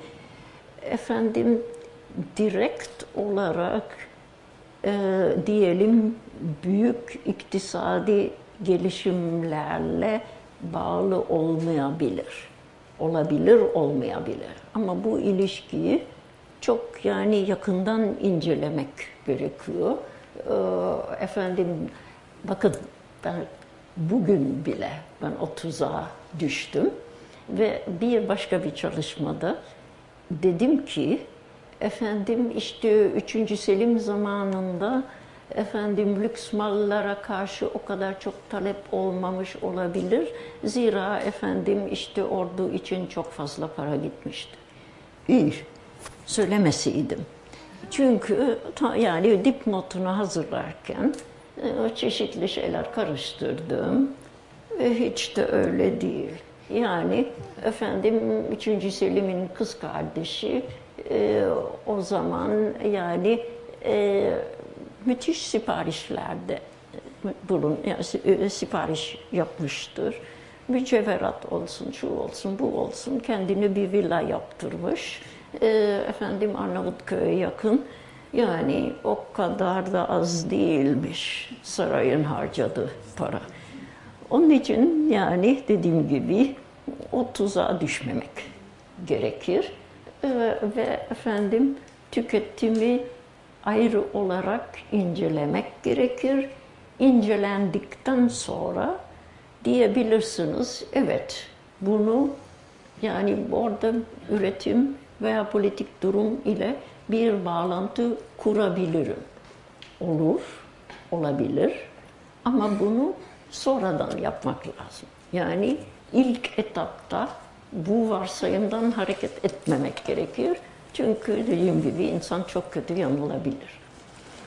efendim direkt olarak e, diyelim büyük iktisadi gelişimlerle bağlı olmayabilir. Olabilir, olmayabilir. Ama bu ilişkiyi çok yani yakından incelemek gerekiyor. E, efendim bakın ben bugün bile ben o tuzağa düştüm. Ve bir başka bir çalışmada dedim ki, efendim işte üçüncü Selim zamanında efendim lüks mallara karşı o kadar çok talep olmamış olabilir. Zira efendim işte ordu için çok fazla para gitmişti. İyi, söylemeseydim. Çünkü yani dipnotunu hazırlarken çeşitli şeyler karıştırdım ve hiç de öyle değil. Yani efendim üçüncü Selim'in kız kardeşi e, o zaman yani e, müthiş siparişlerde bulun, yani sipariş yapmıştır. Mücevherat olsun, şu olsun, bu olsun. Kendine bir villa yaptırmış. E, efendim Arnavutköy'e yakın. Yani o kadar da az değilmiş sarayın harcadığı para. Onun için yani dediğim gibi o tuzağa düşmemek gerekir ee, ve efendim tüketimi ayrı olarak incelemek gerekir. İncelendikten sonra diyebilirsiniz, evet bunu yani orada üretim veya politik durum ile bir bağlantı kurabilirim. Olur, olabilir ama bunu sonradan yapmak lazım. Yani ilk etapta bu varsayımdan hareket etmemek gerekir. Çünkü dediğim gibi insan çok kötü yanılabilir.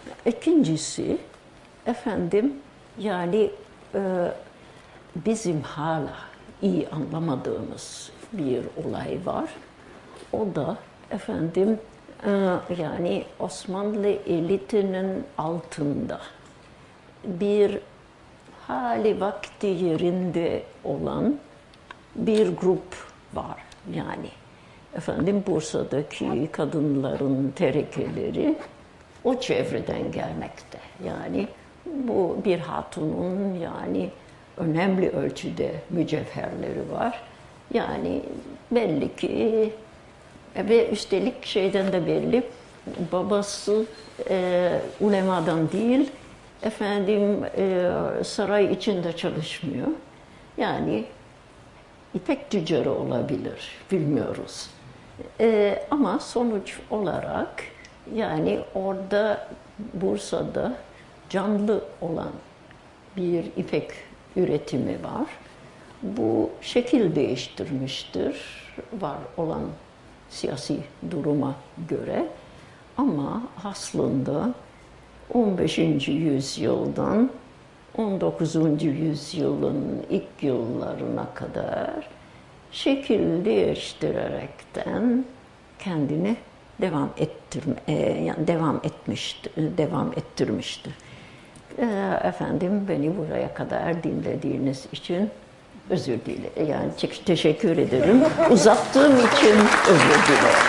İkincisi, efendim yani e, bizim hala iyi anlamadığımız bir olay var. O da efendim e, yani Osmanlı elitinin altında bir hali vakti yerinde olan bir grup var. Yani efendim Bursa'daki kadınların terekeleri o çevreden gelmekte. Yani bu bir hatunun yani önemli ölçüde mücevherleri var. Yani belli ki ve üstelik şeyden de belli, babası e, ulemadan değil, efendim e, saray içinde çalışmıyor. Yani İpek tüccarı olabilir, bilmiyoruz. E, ama sonuç olarak yani orada Bursa'da canlı olan bir ipek üretimi var. Bu şekil değiştirmiştir var olan siyasi duruma göre. Ama aslında on beşinci yüzyıldan on dokuzuncu yüzyılın ilk yıllarına kadar şekil değiştirerekten kendini devam ettirme, yani devam etmişti, devam ettirmiştir. Efendim beni buraya kadar dinlediğiniz için özür dilerim. Yani teşekkür ederim. Uzattığım için özür dilerim.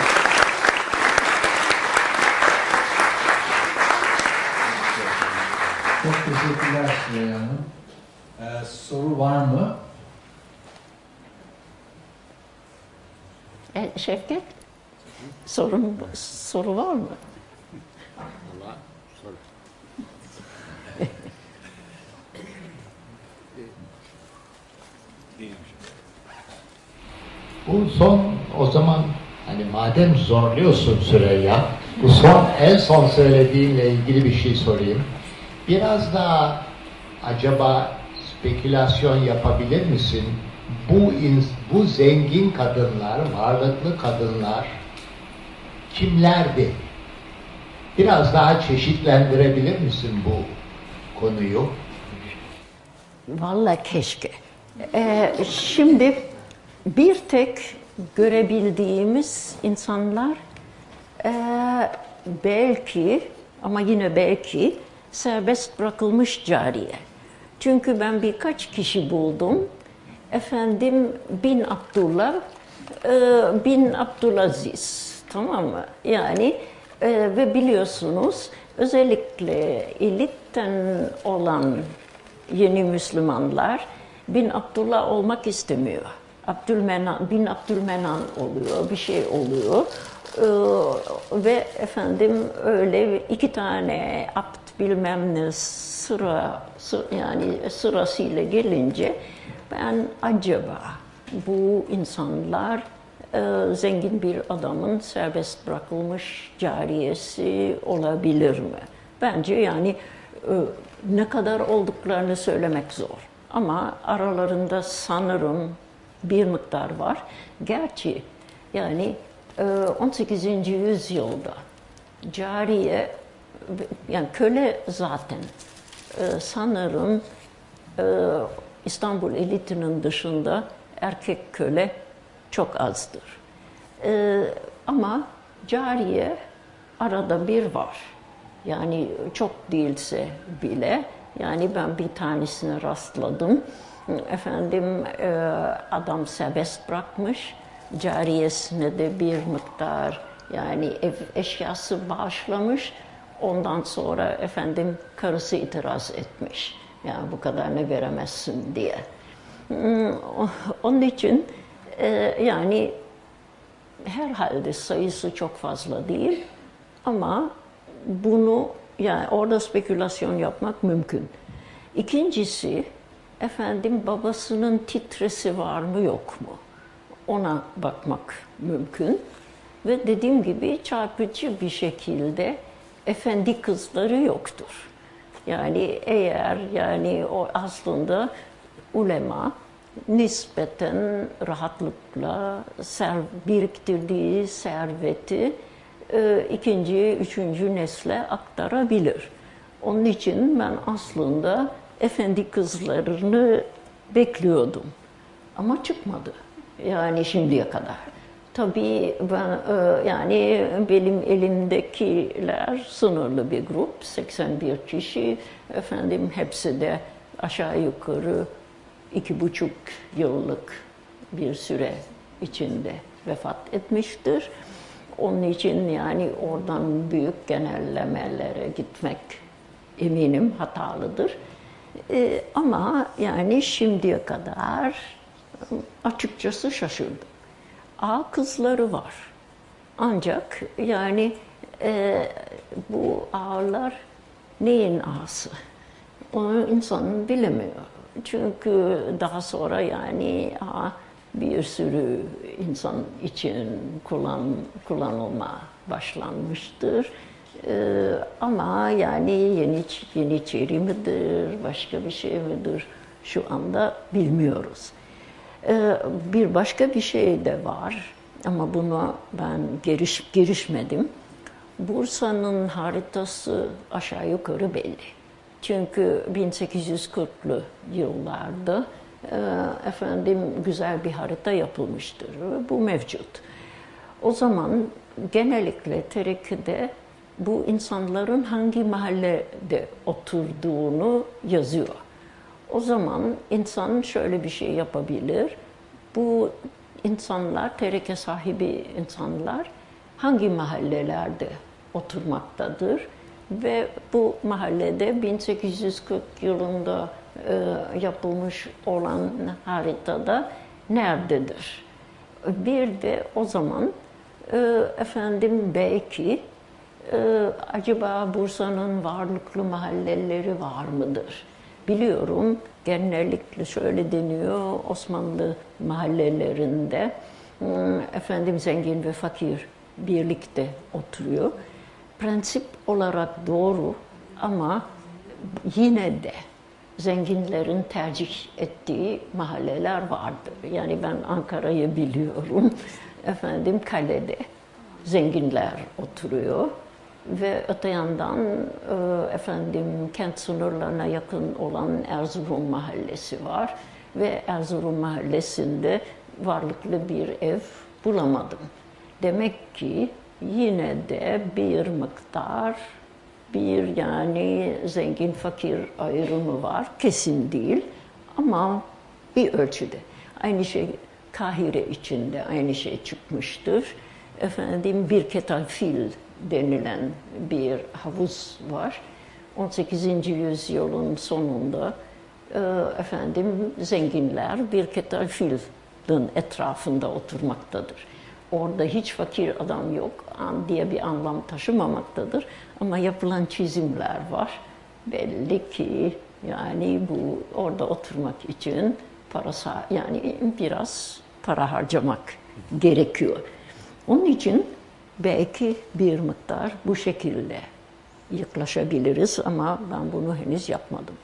Çok teşekkürler Süreyya Hanım. Ee, soru var mı?
E, Şevket, sorun, soru var mı?
Allah sor.
Bu son o zaman hani madem zorluyorsun Süreyya, bu son en son söylediğinle ilgili bir şey sorayım. Biraz daha acaba spekülasyon yapabilir misin? Bu bu zengin kadınlar, varlıklı kadınlar kimlerdi? Biraz daha çeşitlendirebilir misin bu konuyu?
Vallahi keşke. Ee, şimdi bir tek görebildiğimiz insanlar e, belki ama yine belki serbest bırakılmış cariye. Çünkü ben birkaç kişi buldum. Efendim Bin Abdullah, e, Bin Abdülaziz, tamam mı? Yani e, ve biliyorsunuz özellikle elitten olan yeni Müslümanlar Bin Abdullah olmak istemiyor. Abdülmenan, Bin Abdülmenan oluyor, bir şey oluyor. Ee, ve efendim öyle iki tane abd bilmem ne sıra, sıra yani sırasıyla gelince ben acaba bu insanlar e, zengin bir adamın serbest bırakılmış cariyesi olabilir mi? Bence yani e, ne kadar olduklarını söylemek zor. Ama aralarında sanırım bir miktar var. Gerçi yani on sekizinci yüzyılda cariye, yani köle zaten sanırım İstanbul elitinin dışında erkek köle çok azdır. Ama cariye arada bir var. Yani çok değilse bile, yani ben bir tanesine rastladım. Efendim adam serbest bırakmış, cariyesine de bir miktar yani ev eşyası bağışlamış. Ondan sonra efendim karısı itiraz etmiş. Yani bu kadar ne veremezsin diye. Onun için yani herhalde sayısı çok fazla değil ama bunu yani orada spekülasyon yapmak mümkün. İkincisi, efendim babasının titresi var mı yok mu? Ona bakmak mümkün. Ve dediğim gibi çarpıcı bir şekilde efendi kızları yoktur. Yani eğer yani o aslında ulema nispeten rahatlıkla ser, biriktirdiği serveti e, ikinci, üçüncü nesle aktarabilir. Onun için ben aslında efendi kızlarını bekliyordum. Ama çıkmadı. Yani şimdiye kadar. Tabii ben e, yani benim elimdekiler sınırlı bir grup, seksen bir kişi. Efendim hepsi de aşağı yukarı iki buçuk yıllık bir süre içinde vefat etmiştir. Onun için yani oradan büyük genellemelere gitmek eminim hatalıdır. Ee, ama yani şimdiye kadar açıkçası şaşırdım. A kızları var. Ancak yani e, bu ağlar neyin ağası? Onu insan bilemiyor. Çünkü daha sonra yani a, bir sürü insan için kullan, kullanılma başlanmıştır. Ee, ama yani yeni Yeniçeri midir, başka bir şey midir şu anda bilmiyoruz. Ee, bir başka bir şey de var ama buna ben giriş, girişmedim. Bursa'nın haritası aşağı yukarı belli. Çünkü bin sekiz yüz kırklı yıllarda e, efendim güzel bir harita yapılmıştır. Bu mevcut. O zaman genellikle Terekke'de bu insanların hangi mahallede oturduğunu yazıyor. O zaman insan şöyle bir şey yapabilir. Bu insanlar, tereke sahibi insanlar hangi mahallelerde oturmaktadır? Ve bu mahallede bin sekiz yüz kırk yılında e, yapılmış olan haritada nerededir? Bir de o zaman e, efendim belki e, acaba Bursa'nın varlıklı mahalleleri var mıdır? Biliyorum genellikle şöyle deniyor, Osmanlı mahallelerinde efendim zengin ve fakir birlikte oturuyor. Prensip olarak doğru ama yine de zenginlerin tercih ettiği mahalleler vardır. Yani ben Ankara'yı biliyorum. Efendim Kale'de zenginler oturuyor. Ve öte yandan efendim kent sınırlarına yakın olan Erzurum Mahallesi var. Ve Erzurum Mahallesi'nde varlıklı bir ev bulamadım. Demek ki yine de bir miktar, bir yani zengin fakir ayrımı var. Kesin değil ama bir ölçüde. Aynı şey Kahire içinde aynı şey çıkmıştır. Efendim Birketalfil denilen bir havuz var. on sekizinci yüzyılın sonunda efendim zenginler Birketalfil'in etrafında oturmaktadır. Orada hiç fakir adam yok diye bir anlam taşımamaktadır. Ama yapılan çizimler var. Belli ki yani bu orada oturmak için para yani biraz para harcamak gerekiyor. Onun için belki bir miktar bu şekilde yaklaşabiliriz ama ben bunu henüz yapmadım.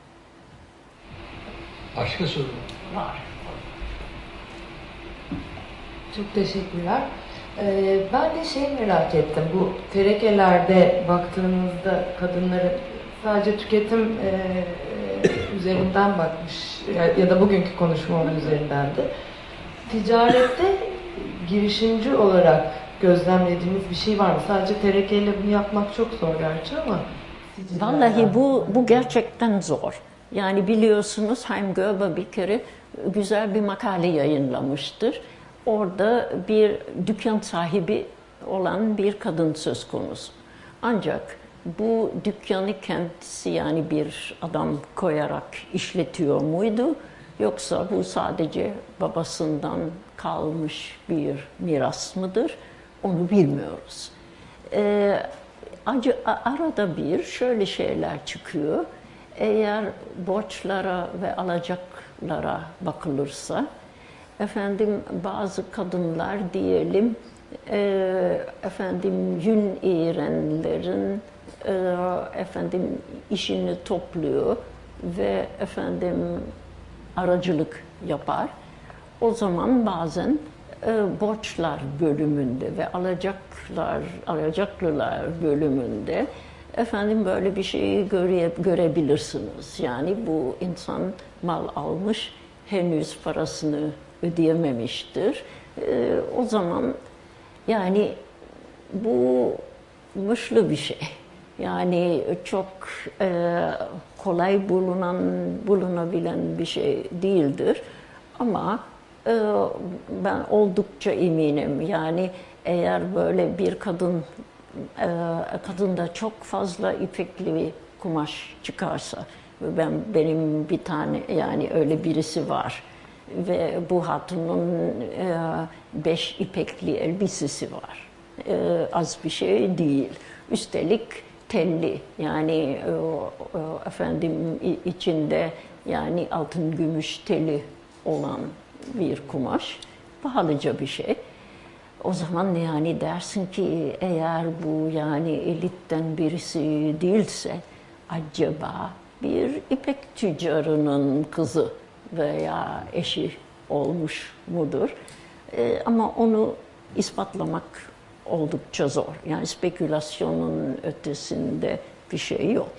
Başka soru
Var.
Çok teşekkürler. Ee, ben de şey merak ettim. Bu terekelerde baktığınızda kadınların sadece tüketim e, üzerinden bakmış ya, ya da bugünkü konuşmamın üzerindendi. Ticarette girişimci olarak gözlemlediğiniz bir şey var mı? Sadece terekeyle bunu yapmak çok zor gerçi ama.
Vallahi bu bu gerçekten zor. Yani biliyorsunuz Haim Görber bir kere güzel bir makale yayınlamıştır. Orada bir dükkan sahibi olan bir kadın söz konusu. Ancak bu dükkanı kendisi yani bir adam koyarak işletiyor muydu? Yoksa bu sadece babasından kalmış bir miras mıdır? Onu bilmiyoruz. Ee, arada bir şöyle şeyler çıkıyor. Eğer borçlara ve alacaklara bakılırsa, efendim bazı kadınlar diyelim, e, efendim yün eğirenlerin e, efendim işini topluyor ve efendim aracılık yapar. O zaman bazen e, borçlar bölümünde ve alacaklar, alacaklılar bölümünde efendim böyle bir şeyi göre, görebilirsiniz. Yani bu insan mal almış, henüz parasını ödeyememiştir. E, o zaman yani bu müşlü bir şey. Yani çok e, kolay bulunan, bulunabilen bir şey değildir. Ama e, ben oldukça eminim. Yani eğer böyle bir kadın, e, kadında çok fazla ipekli bir kumaş çıkarsa, ben benim bir tane yani öyle birisi var ve bu hatunun e, beş ipekli elbisesi var. E, az bir şey değil. Üstelik telli, yani e, e, efendim içinde yani altın gümüş teli olan bir kumaş, pahalıca bir şey. O zaman yani dersin ki eğer bu yani elitten birisi değilse acaba bir ipek tüccarının kızı veya eşi olmuş mudur? E, ama onu ispatlamak oldukça zor. Yani spekülasyonun ötesinde bir şey yok.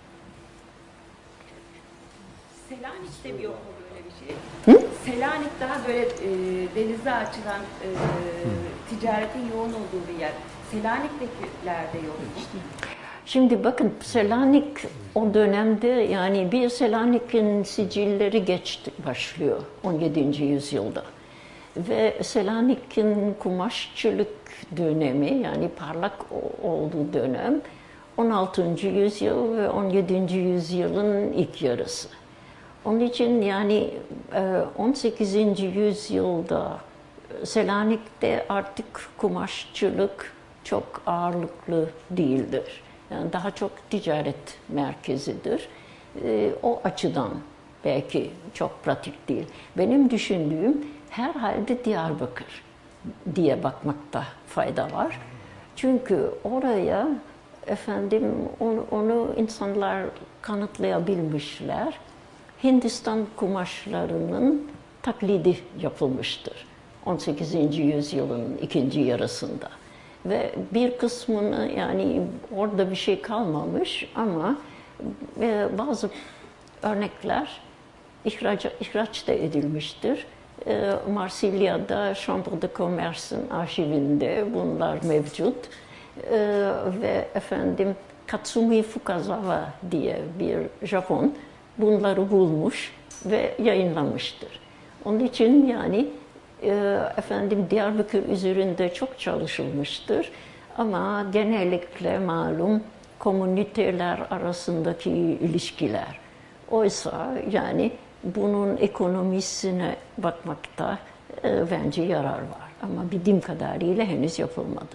Selanik'te mi yok mu böyle bir şey?
Hı?
Selanik daha böyle e, denize açılan e, ticaretin yoğun olduğu bir yer. Selanik'tekilerde yok mu?
Şimdi bakın Selanik o dönemde yani bir Selanik'in sicilleri geç başlıyor on yedinci yüzyılda. Ve Selanik'in kumaşçılık dönemi yani parlak olduğu dönem on altıncı yüzyıl ve on yedinci yüzyılın ilk yarısı. Onun için yani on sekizinci yüzyılda Selanik'te artık kumaşçılık çok ağırlıklı değildir. Yani daha çok ticaret merkezidir. O açıdan belki çok pratik değil. Benim düşündüğüm herhalde Diyarbakır diye bakmakta fayda var. Çünkü oraya efendim onu, onu insanlar kanıtlayabilmişler. Hindistan kumaşlarının taklidi yapılmıştır on sekizinci yüzyılın ikinci yarısında. Ve bir kısmını yani orada bir şey kalmamış ama e, bazı örnekler ihraç, ihraç da edilmiştir. E, Marsilya'da Chambre de Commerce'ın arşivinde bunlar mevcut. E, ve efendim Katsumi Fukazawa diye bir Japon bunları bulmuş ve yayınlamıştır. Onun için yani e, efendim Diyarbakır üzerinde çok çalışılmıştır ama genellikle malum komüniteler arasındaki ilişkiler. Oysa yani bunun ekonomisine bakmakta e, bence yarar var ama bildiğim kadarıyla henüz yapılmadı.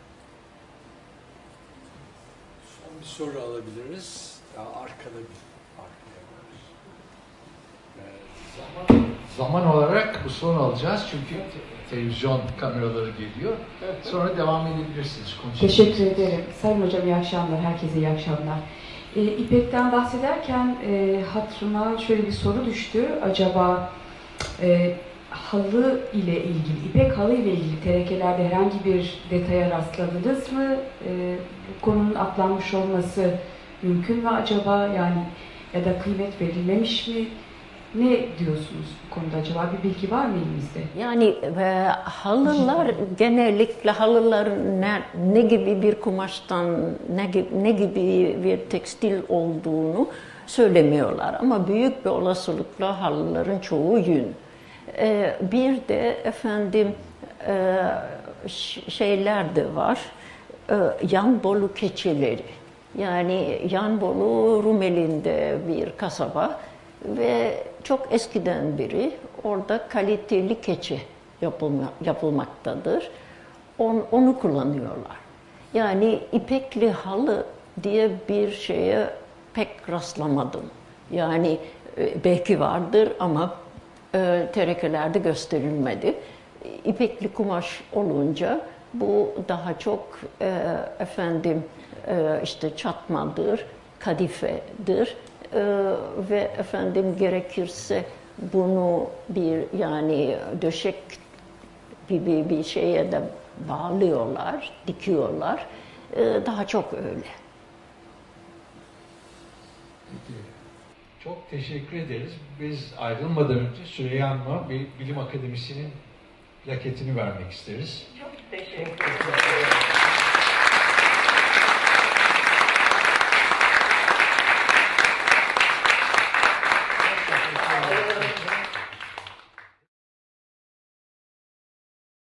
Son bir soru alabiliriz. Daha arkada bir Zaman, zaman olarak bu son alacağız çünkü televizyon kameraları geliyor. Sonra devam edebilirsiniz.
Teşekkür ederim. Sayın Hocam iyi akşamlar. Herkese iyi akşamlar. E, İpek'ten bahsederken e, hatırıma şöyle bir soru düştü. Acaba e, halı ile ilgili, İpek halı ile ilgili terekelerde herhangi bir detaya rastladınız mı? E, bu konunun atlanmış olması mümkün mü acaba? Yani ya da kıymet verilmemiş mi? Ne diyorsunuz bu konuda acaba? Bir bilgi var mı elimizde?
Yani e, halılar genellikle halılar ne, ne gibi bir kumaştan, ne gibi, ne gibi bir tekstil olduğunu söylemiyorlar. Ama büyük bir olasılıkla halıların çoğu yün. E, bir de efendim e, şeyler de var, e, Yanbolu keçileri. Yani Yanbolu Rumeli'nde bir kasaba. Ve çok eskiden beri orada kaliteli keçi yapılma, yapılmaktadır. On, onu kullanıyorlar. Yani ipekli halı diye bir şeye pek rastlamadım. Yani e, belki vardır ama e, terekelerde gösterilmedi. İpekli kumaş olunca bu daha çok e, efendim e, işte çatmadır, kadifedir. Ee, ve efendim gerekirse bunu bir yani döşek bir, bir, bir şeye de bağlıyorlar, dikiyorlar. Ee, daha çok öyle.
Peki. Çok teşekkür ederiz. Biz ayrılmadan önce Süreyya Hanım'a bir bilim akademisinin plaketini vermek isteriz.
Çok teşekkür
Çok teşekkür ederim.